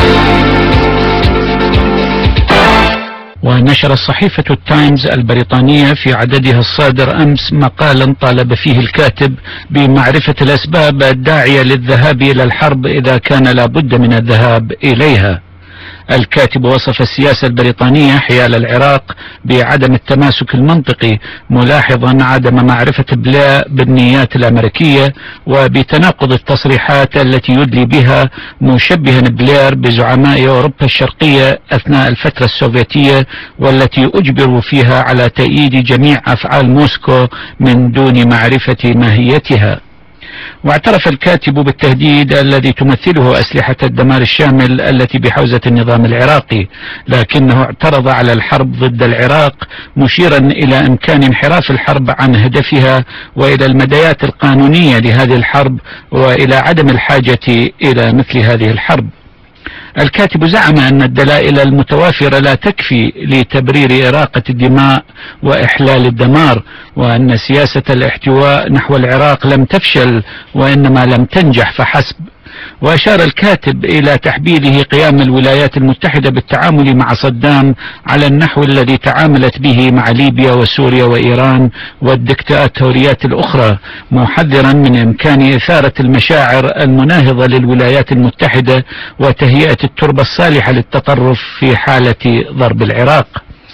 ونشرت صحيفة التايمز البريطانية في عددها الصادر أمس مقالا طالب فيه الكاتب بمعرفة الأسباب الداعية للذهاب إلى الحرب إذا كان لابد من الذهاب إليها. الكاتب وصف السياسة البريطانية حيال العراق بعدم التماسك المنطقي، ملاحظا عدم معرفة بلير بالنيات الأمريكية وبتناقض التصريحات التي يدلي بها، مشبها بلير بزعماء أوروبا الشرقية أثناء الفترة السوفيتية، والتي أجبروا فيها على تأييد جميع أفعال موسكو من دون معرفة ماهيتها. واعترف الكاتب بالتهديد الذي تمثله أسلحة الدمار الشامل التي بحوزة النظام العراقي، لكنه اعترض على الحرب ضد العراق، مشيرا إلى إمكان انحراف الحرب عن هدفها وإلى المدايات القانونية لهذه الحرب وإلى عدم الحاجة إلى مثل هذه الحرب. الكاتب زعم أن الدلائل المتوافرة لا تكفي لتبرير إراقة الدماء وإحلال الدمار، وأن سياسة الاحتواء نحو العراق لم تفشل وإنما لم تنجح فحسب، وأشار الكاتب إلى تحبيله قيام الولايات المتحدة بالتعامل مع صدام على النحو الذي تعاملت به مع ليبيا وسوريا وإيران والدكتاتوريات الأخرى، محذرا من إمكان إثارة المشاعر المناهضة للولايات المتحدة وتهيئة التربة الصالحة للتطرف في حالة ضرب العراق.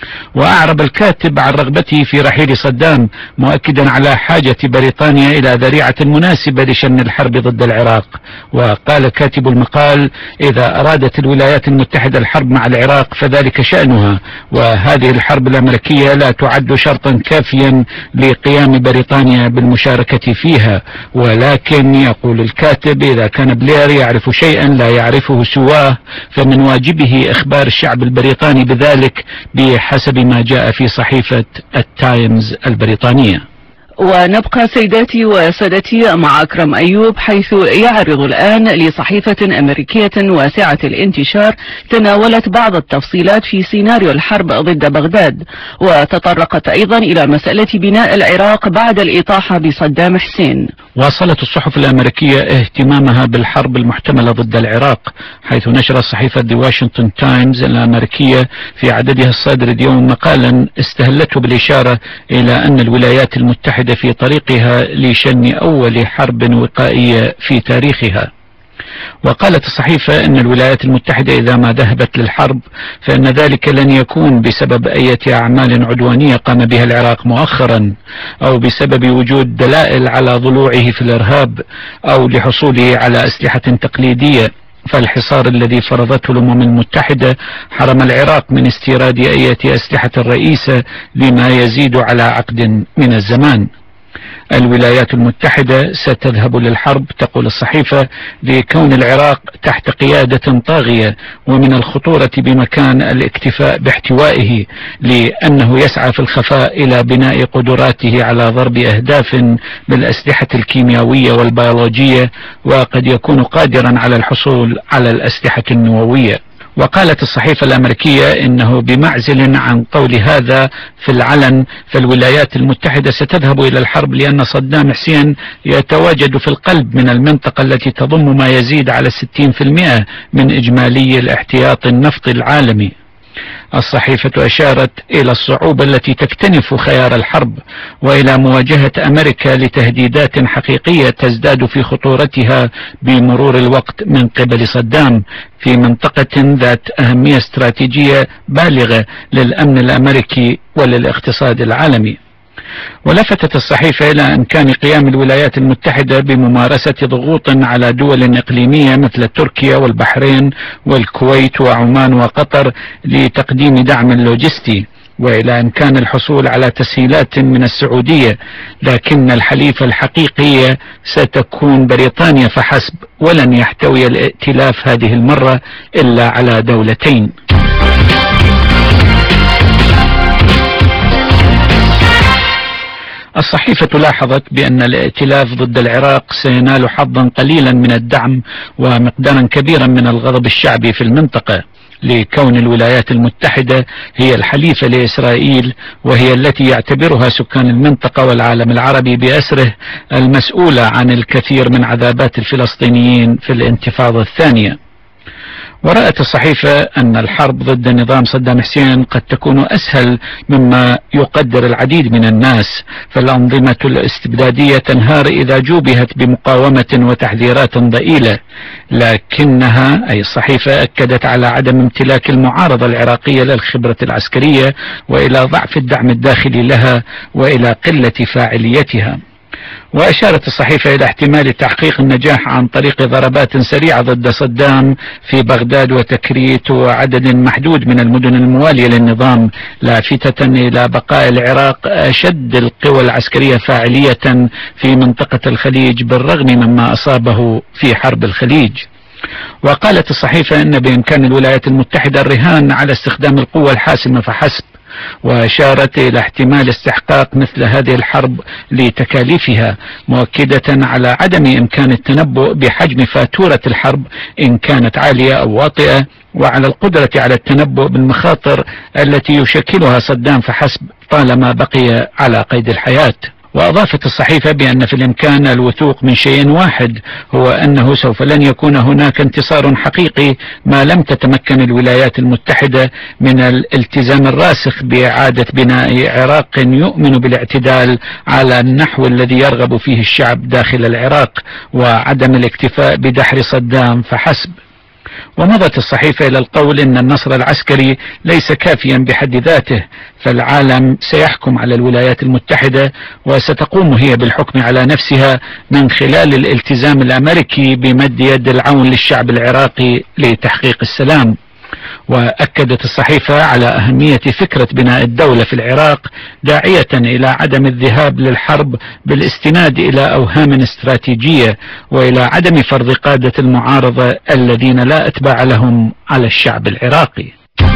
وأعرب الكاتب عن رغبته في رحيل صدام، مؤكدا على حاجة بريطانيا إلى ذريعة مناسبة لشن الحرب ضد العراق. وقال كاتب المقال: إذا أرادت الولايات المتحدة الحرب مع العراق فذلك شأنها، وهذه الحرب الأمريكية لا تعد شرطا كافيا لقيام بريطانيا بالمشاركة فيها. ولكن يقول الكاتب: إذا كان بلير يعرف شيئا لا يعرفه سواه فمن واجبه إخبار الشعب البريطاني بذلك بحسب ما جاء في صحيفة التايمز البريطانية. ونبقى سيداتي وسادتي مع أكرم أيوب، حيث يعرض الآن لصحيفة أمريكية واسعة الانتشار تناولت بعض التفصيلات في سيناريو الحرب ضد بغداد، وتطرقت أيضا إلى مسألة بناء العراق بعد الإطاحة بصدام حسين. واصلت الصحف الأمريكية اهتمامها بالحرب المحتملة ضد العراق، حيث نشرت صحيفة The Washington Times الأمريكية في عددها الصادر اليوم مقالا استهلته بالإشارة إلى أن الولايات المتحدة في طريقها لشن أول حرب وقائية في تاريخها. وقالت الصحيفة أن الولايات المتحدة إذا ما ذهبت للحرب فإن ذلك لن يكون بسبب أي أعمال عدوانية قام بها العراق مؤخرا، أو بسبب وجود دلائل على ضلوعه في الإرهاب، أو لحصوله على أسلحة تقليدية. فالحصار الذي فرضته الأمم المتحدة حرم العراق من استيراد أي أسلحة رئيسة لما يزيد على عقد من الزمان. الولايات المتحدة ستذهب للحرب، تقول الصحيفة، لكون العراق تحت قيادة طاغية، ومن الخطورة بمكان الاكتفاء باحتوائه، لأنه يسعى في الخفاء إلى بناء قدراته على ضرب أهداف بالأسلحة الكيميائية والبيولوجية، وقد يكون قادرا على الحصول على الأسلحة النووية. وقالت الصحيفة الأمريكية إنه بمعزل عن قول هذا في العلن، فالولايات المتحدة ستذهب إلى الحرب لأن صدام حسين يتواجد في القلب من المنطقة التي تضم ما يزيد على ستين بالمئة من إجمالي الاحتياط النفطي العالمي. الصحيفة أشارت إلى الصعوبة التي تكتنف خيار الحرب، وإلى مواجهة أمريكا لتهديدات حقيقية تزداد في خطورتها بمرور الوقت من قبل صدام في منطقة ذات أهمية استراتيجية بالغة للأمن الأمريكي وللاقتصاد العالمي. ولفتت الصحيفة إلى إمكان قيام الولايات المتحدة بممارسة ضغوط على دول إقليمية مثل تركيا والبحرين والكويت وعمان وقطر لتقديم دعم لوجستي، وإلى إمكان الحصول على تسهيلات من السعودية، لكن الحليف الحقيقي ستكون بريطانيا فحسب، ولن يحتوي الائتلاف هذه المرة إلا على دولتين. الصحيفة لاحظت بأن الائتلاف ضد العراق سينال حظا قليلا من الدعم ومقدارا كبيرا من الغضب الشعبي في المنطقة، لكون الولايات المتحدة هي الحليفة لإسرائيل، وهي التي يعتبرها سكان المنطقة والعالم العربي بأسره المسؤولة عن الكثير من عذابات الفلسطينيين في الانتفاضة الثانية. ورأت الصحيفة أن الحرب ضد نظام صدام حسين قد تكون أسهل مما يقدر العديد من الناس، فالأنظمة الاستبدادية تنهار إذا جوبهت بمقاومة وتحذيرات ضئيلة، لكنها أي الصحيفة أكدت على عدم امتلاك المعارضة العراقية للخبرة العسكرية، وإلى ضعف الدعم الداخلي لها، وإلى قلة فاعليتها. وأشارت الصحيفة إلى احتمال تحقيق النجاح عن طريق ضربات سريعة ضد صدام في بغداد وتكريت وعدد محدود من المدن الموالية للنظام، لافتة إلى بقاء العراق أشد القوى العسكرية فاعلية في منطقة الخليج بالرغم مما أصابه في حرب الخليج. وقالت الصحيفة إن بإمكان الولايات المتحدة الرهان على استخدام القوة الحاسمة فحسب، وأشارت إلى احتمال استحقاق مثل هذه الحرب لتكاليفها، مؤكدة على عدم إمكان التنبؤ بحجم فاتورة الحرب إن كانت عالية أو واطئة، وعلى القدرة على التنبؤ بالمخاطر التي يشكلها صدام فحسب طالما بقي على قيد الحياة. وأضافت الصحيفة بأن في الإمكان الوثوق من شيء واحد، هو أنه سوف لن يكون هناك انتصار حقيقي ما لم تتمكن الولايات المتحدة من الالتزام الراسخ بإعادة بناء عراق يؤمن بالاعتدال على النحو الذي يرغب فيه الشعب داخل العراق، وعدم الاكتفاء بدحر صدام فحسب. ومضت الصحيفة إلى القول إن النصر العسكري ليس كافيا بحد ذاته، فالعالم سيحكم على الولايات المتحدة وستقوم هي بالحكم على نفسها من خلال الالتزام الأمريكي بمد يد العون للشعب العراقي لتحقيق السلام. وأكدت الصحيفة على أهمية فكرة بناء الدولة في العراق، داعية إلى عدم الذهاب للحرب بالاستناد إلى أوهام استراتيجية، وإلى عدم فرض قادة المعارضة الذين لا أتباع لهم على الشعب العراقي.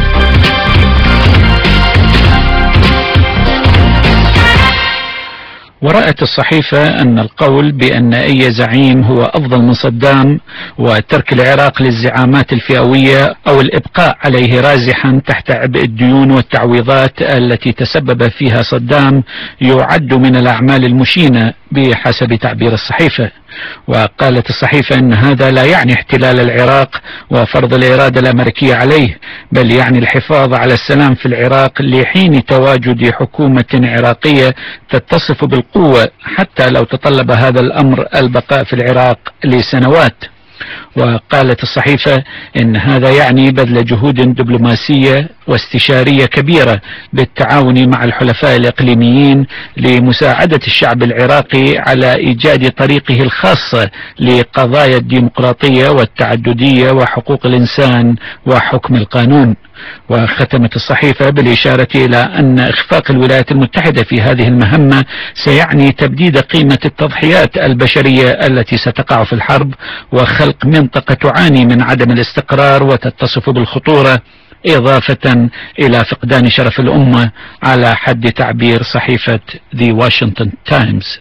ورأت الصحيفة أن القول بأن أي زعيم هو أفضل من صدام وترك العراق للزعامات الفئوية أو الإبقاء عليه رازحا تحت عبء الديون والتعويضات التي تسبب فيها صدام يعد من الأعمال المشينة بحسب تعبير الصحيفة. وقالت الصحيفة أن هذا لا يعني احتلال العراق وفرض الإرادة الأمريكية عليه، بل يعني الحفاظ على السلام في العراق لحين تواجد حكومة عراقية تتصف بالقوة، حتى لو تطلب هذا الأمر البقاء في العراق لسنوات. وقالت الصحيفة إن هذا يعني بذل جهود دبلوماسية واستشارية كبيرة بالتعاون مع الحلفاء الإقليميين لمساعدة الشعب العراقي على إيجاد طريقه الخاصة لقضايا الديمقراطية والتعددية وحقوق الإنسان وحكم القانون. وختمت الصحيفة بالإشارة إلى أن إخفاق الولايات المتحدة في هذه المهمة سيعني تبديد قيمة التضحيات البشرية التي ستقع في الحرب، وخلق منطقة تعاني من عدم الاستقرار وتتصف بالخطورة، إضافة إلى فقدان شرف الأمة على حد تعبير صحيفة The Washington Times.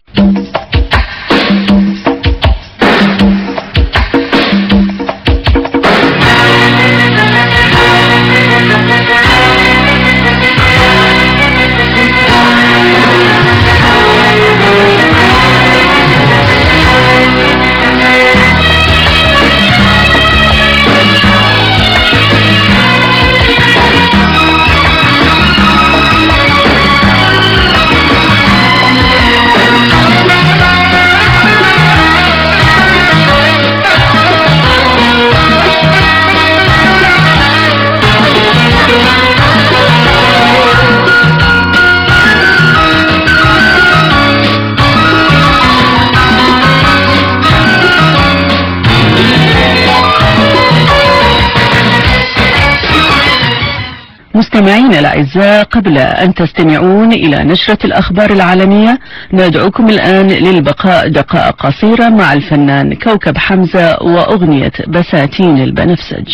مستمعين الأعزاء، قبل أن تستمعون إلى نشرة الأخبار العالمية ندعوكم الآن للبقاء دقائق قصيرة مع الفنان كوكب حمزة وأغنية بساتين البنفسج.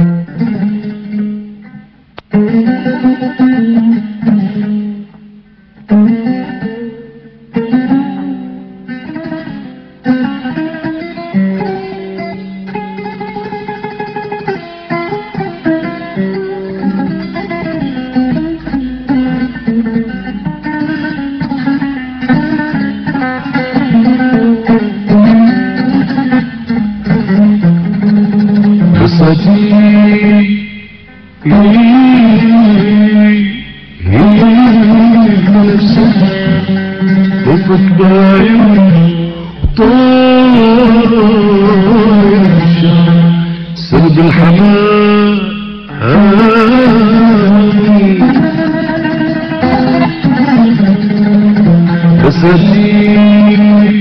سود الحمام بساتين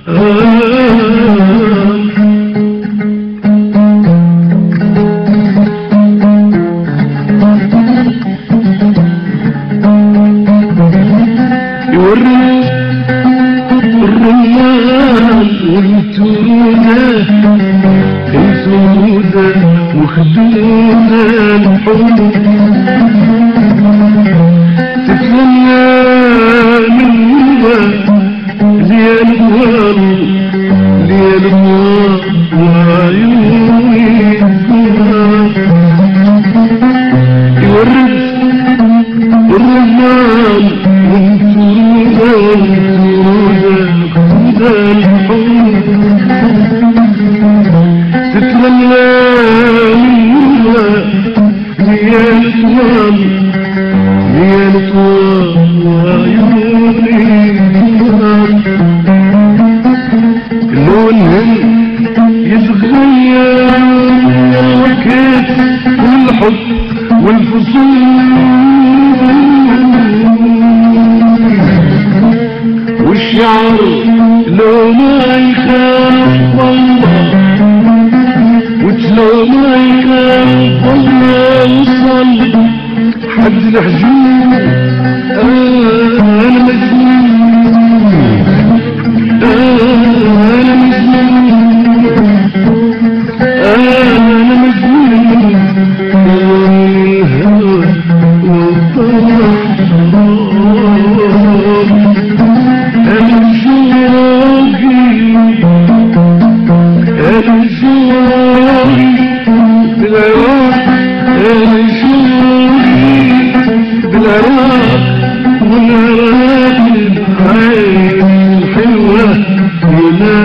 الرمان والترودة سودة وخدودة الحب تتمنى منها ليل الوال ليل الوال وعيوني يورد الرمان والترودة تتمنى منها ليال طوال ليال طوال وعيوني لونهم يتغير وكيف والحب والفصول والشعر لو ما يخاف الله وتلو ما يخاف الله وصل حد الحجوم انا مجنون انا مجنون انا مجنون الهوى والطرف أنا شوقي أنا شوقي بالعراق أنا شوقي بالعراق والعراق العين الحلوة هنا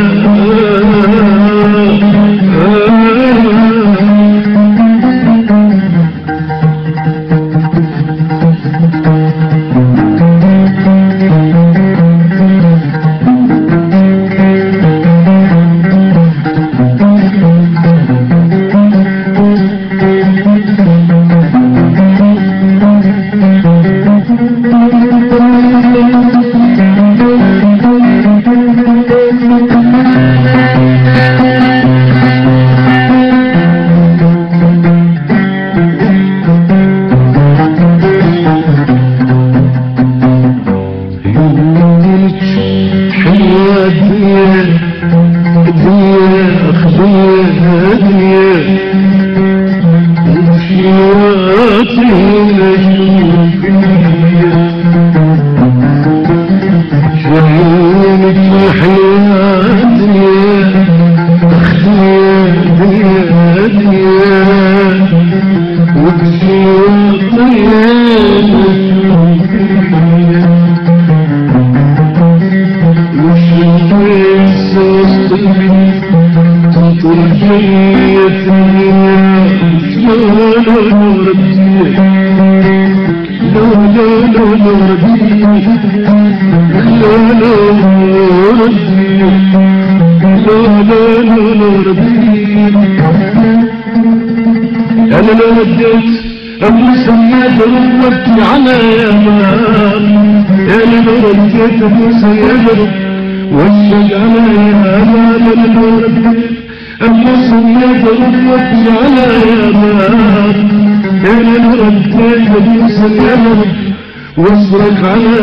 أنا لو وديت أبو سياد ربتني على يمان أنا لو وديت أبو سياد وشج على يمان أنا لو وديت أبو سياد ربتني على يمان أنا لو وديت أبو سياد وصلك على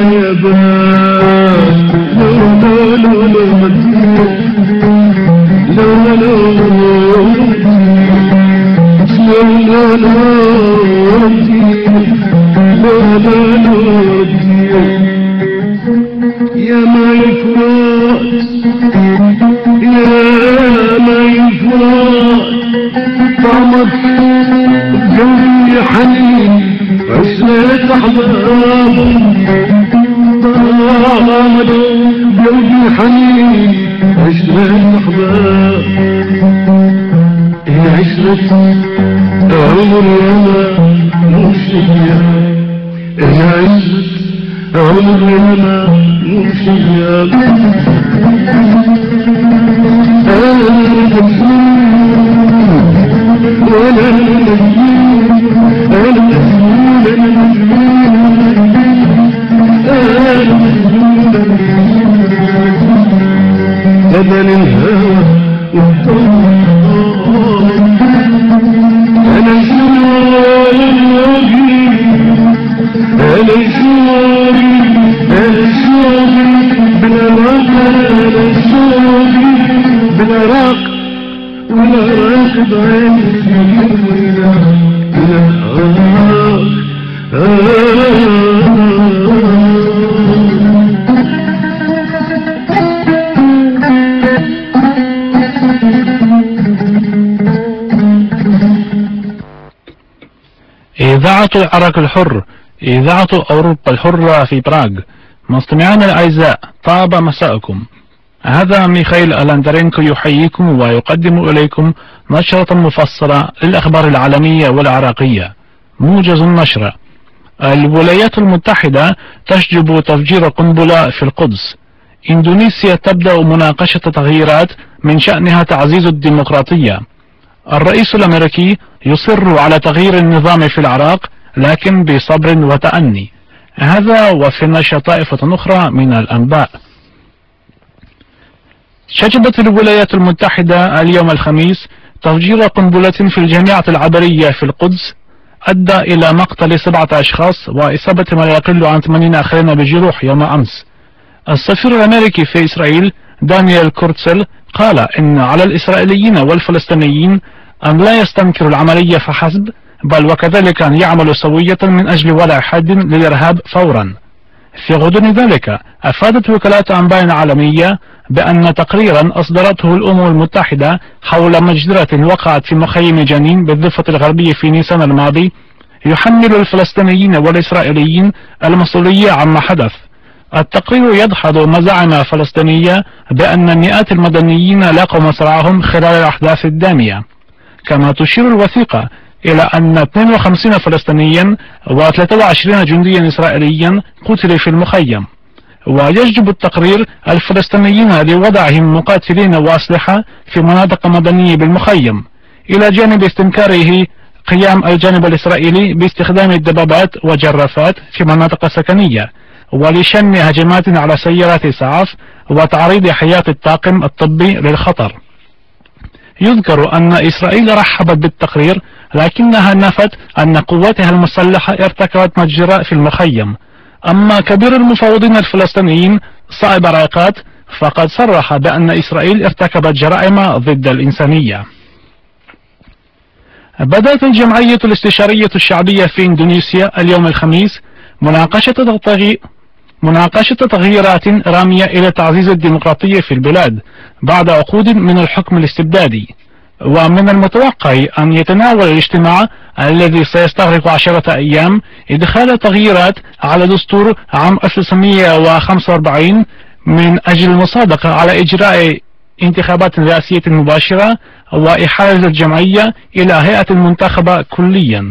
يمان لو لو لو لو وديت لو لو لا لا لا ردي لا لا لا ردي يا ماي فرات يا ماي فرات طعمك بقلبي حنين عشرة أحباب طعمك بقلبي حنين عشرة أحباب يا عشرة عمري أنا مشيا يا عشرة عمري أنا مشيا أنا مجنون وأنا مجنون أنا مجنون أنا مجنون أنا مجنون بالعراق والعراق بعيني إذاعة العراق الحر، إذاعة أوروبا الحرة في براغ. مستمعينا الأعزاء، طاب مساءكم. هذا ميخائيل ألاندرينكو يحييكم ويقدم إليكم نشرة مفصلة للأخبار العالمية والعراقية. موجز النشرة: الولايات المتحدة تشجب تفجير قنبلة في القدس. إندونيسيا تبدأ مناقشة تغييرات من شأنها تعزيز الديمقراطية. الرئيس الأمريكي يصر على تغيير النظام في العراق لكن بصبر وتأني. هذا وفي النشر طائفة أخرى من الأنباء. شجبت الولايات المتحدة اليوم الخميس تفجير قنبلة في الجامعة العبرية في القدس أدى إلى مقتل سبعة أشخاص وإصابة ما لا يقل عن ثمانين آخرين بجروح يوم أمس. السفير الأمريكي في إسرائيل دانيال كورتسل قال إن على الإسرائيليين والفلسطينيين أن لا يستنكروا العملية فحسب، بل وكذلك أن يعملوا سوية من أجل وضع حد للإرهاب فورا. في غضون ذلك أفادت وكالات أنباء عالمية بأن تقريرا أصدرته الأمم المتحدة حول مجزرة وقعت في مخيم جنين بالضفة الغربية في نيسان الماضي يحمل الفلسطينيين والإسرائيليين المسؤولية عما حدث. التقرير يدحض مزاعم فلسطينية بأن مئات المدنيين لاقوا مصرعهم خلال الأحداث الدامية. كما تشير الوثيقة إلى أن اثنين وخمسين فلسطينيا وثلاثة وعشرين جنديا إسرائيليا قتلوا في المخيم. ويجب التقرير الفلسطينيين لوضعهم مقاتلين وأسلحة في مناطق مدنية بالمخيم، إلى جانب استنكاره قيام الجانب الإسرائيلي باستخدام الدبابات وجرافات في مناطق سكنية ولشن هجمات على سيارات إسعاف وتعريض حياة الطاقم الطبي للخطر. يذكر أن إسرائيل رحبت بالتقرير لكنها نفت أن قواتها المسلحة ارتكبت مجزرة في المخيم. أما كبير المفاوضين الفلسطينيين صائب عراقات فقد صرح بأن إسرائيل ارتكبت جرائم ضد الإنسانية. بدأت الجمعية الاستشارية الشعبية في إندونيسيا اليوم الخميس مناقشة تغيير مناقشة تغييرات رامية إلى تعزيز الديمقراطية في البلاد بعد عقود من الحكم الاستبدادي. ومن المتوقع أن يتناول الاجتماع الذي سيستغرق عشرة أيام إدخال تغييرات على دستور عام ألف وتسعمئة وخمسة وأربعين من أجل المصادقة على إجراء انتخابات رئاسية مباشرة وإحالة الجمعية إلى هيئة منتخبة كليا.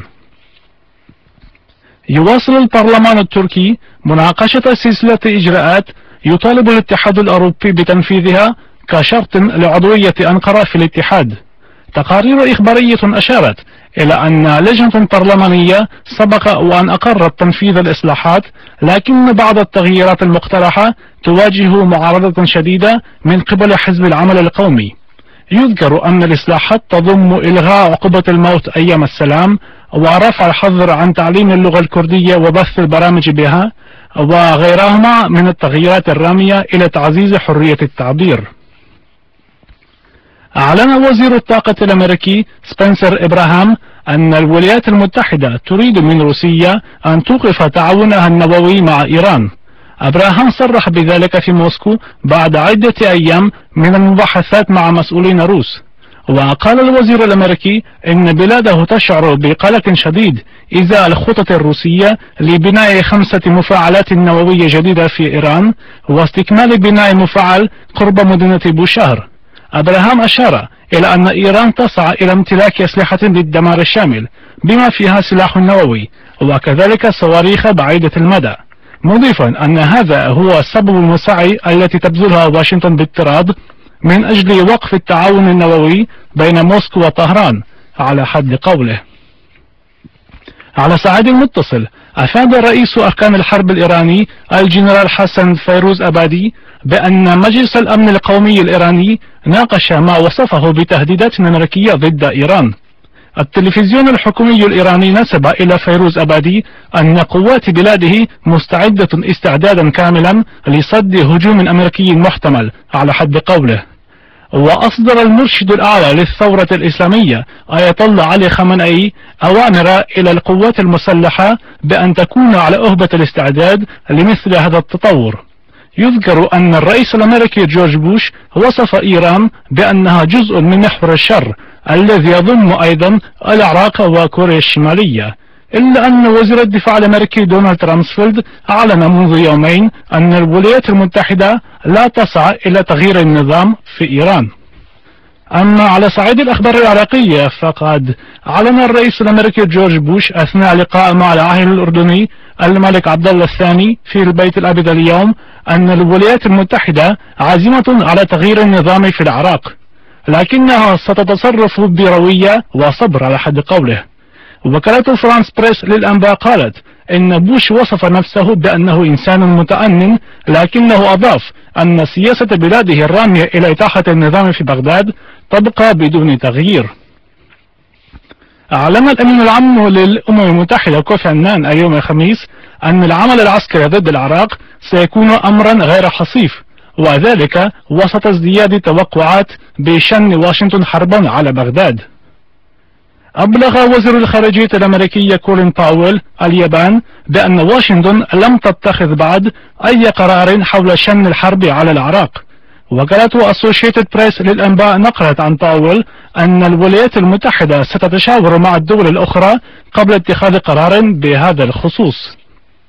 يواصل البرلمان التركي مناقشة سلسلة إجراءات يطالب الاتحاد الأوروبي بتنفيذها كشرط لعضوية أنقرة في الاتحاد. تقارير إخبارية أشارت إلى أن لجنة برلمانية سبق وأن أقرت تنفيذ الإصلاحات، لكن بعض التغييرات المقترحة تواجه معارضة شديدة من قبل حزب العمل القومي. يذكر أن الإصلاحات تضم إلغاء عقوبة الموت أيام السلام ورفع الحظر عن تعليم اللغة الكردية وبث البرامج بها وغيرهما من التغييرات الرامية إلى تعزيز حرية التعبير. أعلن وزير الطاقة الأمريكي سبنسر إبراهام أن الولايات المتحدة تريد من روسيا أن توقف تعاونها النووي مع إيران. إبراهام صرح بذلك في موسكو بعد عدة أيام من المباحثات مع مسؤولين روس. وقال الوزير الأمريكي إن بلاده تشعر بقلق شديد إزاء الخطط الروسية لبناء خمسة مفاعلات نووية جديدة في إيران واستكمال بناء مفاعل قرب مدينة بوشهر. إبراهام أشار إلى أن إيران تسعى إلى امتلاك أسلحة للدمار الشامل بما فيها سلاح نووي وكذلك صواريخ بعيدة المدى، مضيفا أن هذا هو سبب المساعي التي تبذلها واشنطن باضطراد من أجل وقف التعاون النووي بين موسكو وطهران على حد قوله. على صعيد متصل، أفاد رئيس أركان الحرب الإيراني الجنرال حسن فيروز أبادي بأن مجلس الأمن القومي الإيراني ناقش ما وصفه بتهديدات أمريكية ضد إيران. التلفزيون الحكومي الإيراني نسب إلى فيروز أبادي أن قوات بلاده مستعدة استعدادا كاملا لصد هجوم أمريكي محتمل على حد قوله. وأصدر المرشد الأعلى للثورة الإسلامية آية الله علي خامنئي أوامر إلى القوات المسلحة بأن تكون على أهبة الاستعداد لمثل هذا التطور. يذكر أن الرئيس الأمريكي جورج بوش وصف إيران بأنها جزء من محور الشر الذي يضم أيضا العراق وكوريا الشمالية، إلا أن وزير الدفاع الأمريكي دونالد رامسفيلد أعلن منذ يومين أن الولايات المتحدة لا تسعى إلى تغيير النظام في إيران. أما على صعيد الأخبار العراقية فقد أعلن الرئيس الأمريكي جورج بوش أثناء لقاء مع العاهل الأردني الملك عبد الله الثاني في البيت الأبيض اليوم أن الولايات المتحدة عازمة على تغيير النظام في العراق، لكنها ستتصرف بروية وصبر على حد قوله. وكالة فرانس بريس للأنباء قالت إن بوش وصف نفسه بأنه إنسان متأنٍ، لكنه أضاف أن سياسة بلاده الرامية إلى إتاحة النظام في بغداد تبقى بدون تغيير. أعلن الأمين العام للأمم المتحدة كوفي عنان اليوم الخميس أن العمل العسكري ضد العراق سيكون أمرا غير حصيف، وذلك وسط ازدياد توقعات بشن واشنطن حربا على بغداد. أبلغ وزير الخارجية الأمريكية كولين باويل اليابان بأن واشنطن لم تتخذ بعد أي قرار حول شن الحرب على العراق. وكالة أسوشيتد بريس للأنباء نقلت عن باويل أن الولايات المتحدة ستتشاور مع الدول الأخرى قبل اتخاذ قرار بهذا الخصوص.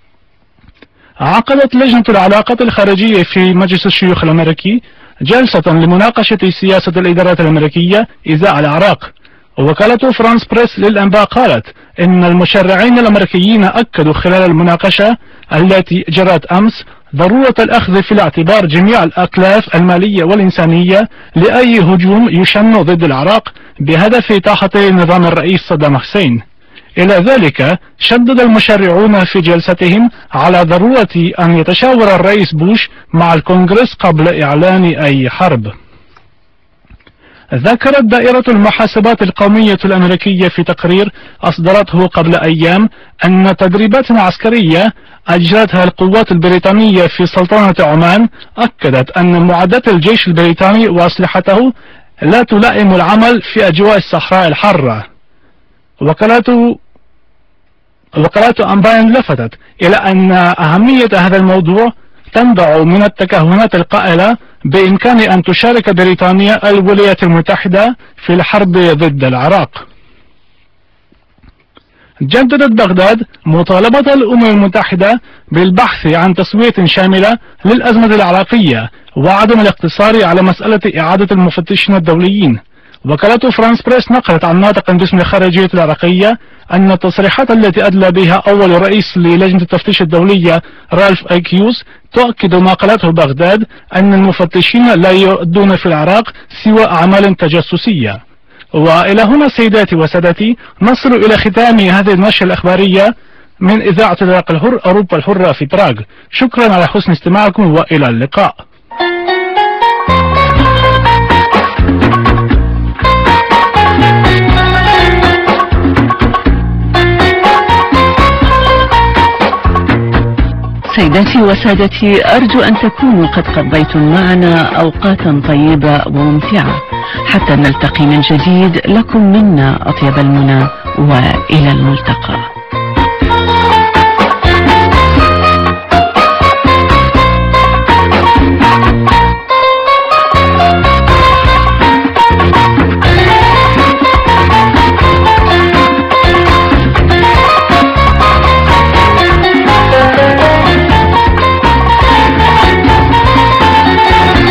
عقدت لجنة العلاقات الخارجية في مجلس الشيوخ الأمريكي جلسة لمناقشة سياسة الإدارات الأمريكية إزاء العراق. وكالة فرانس بريس للأنباء قالت إن المشرعين الأمريكيين أكدوا خلال المناقشة التي جرت أمس ضرورة الأخذ في الاعتبار جميع الأكلاف المالية والإنسانية لأي هجوم يشن ضد العراق بهدف إتاحة نظام الرئيس صدام حسين. إلى ذلك شدد المشرعون في جلستهم على ضرورة أن يتشاور الرئيس بوش مع الكونغرس قبل إعلان أي حرب. ذكرت دائرة المحاسبات القومية الأمريكية في تقرير أصدرته قبل أيام أن تدريبات عسكرية أجرتها القوات البريطانية في سلطنة عمان أكدت أن معدات الجيش البريطاني وأسلحته لا تلائم العمل في أجواء الصحراء الحارة. وكالة وكالة أنباين لفتت إلى أن أهمية هذا الموضوع تنبع من التكهنات القائلة بإمكان أن تشارك بريطانيا الولايات المتحدة في الحرب ضد العراق. جددت بغداد مطالبة الأمم المتحدة بالبحث عن تسوية شاملة للأزمة العراقية وعدم الاقتصار على مسألة إعادة المفتشين الدوليين. وكالة فرانس بريس نقلت عن ناطق باسم الخارجية العراقية أن التصريحات التي أدلى بها أول رئيس للجنة التفتيش الدولية رالف أيكيوس تؤكد ما قالته بغداد أن المفتشين لا يؤدون في العراق سوى أعمال تجسسية. وإلى هنا سيداتي وسادتي نصل إلى ختام هذه النشرة الأخبارية من إذاعة العراق الحر أوروبا الحرة في براغ. شكرا على حسن استماعكم وإلى اللقاء. سيداتي وسادتي، أرجو أن تكونوا قد قضيتم معنا أوقاتا طيبة وممتعة حتى نلتقي من جديد. لكم منا أطيب المنى وإلى الملتقى.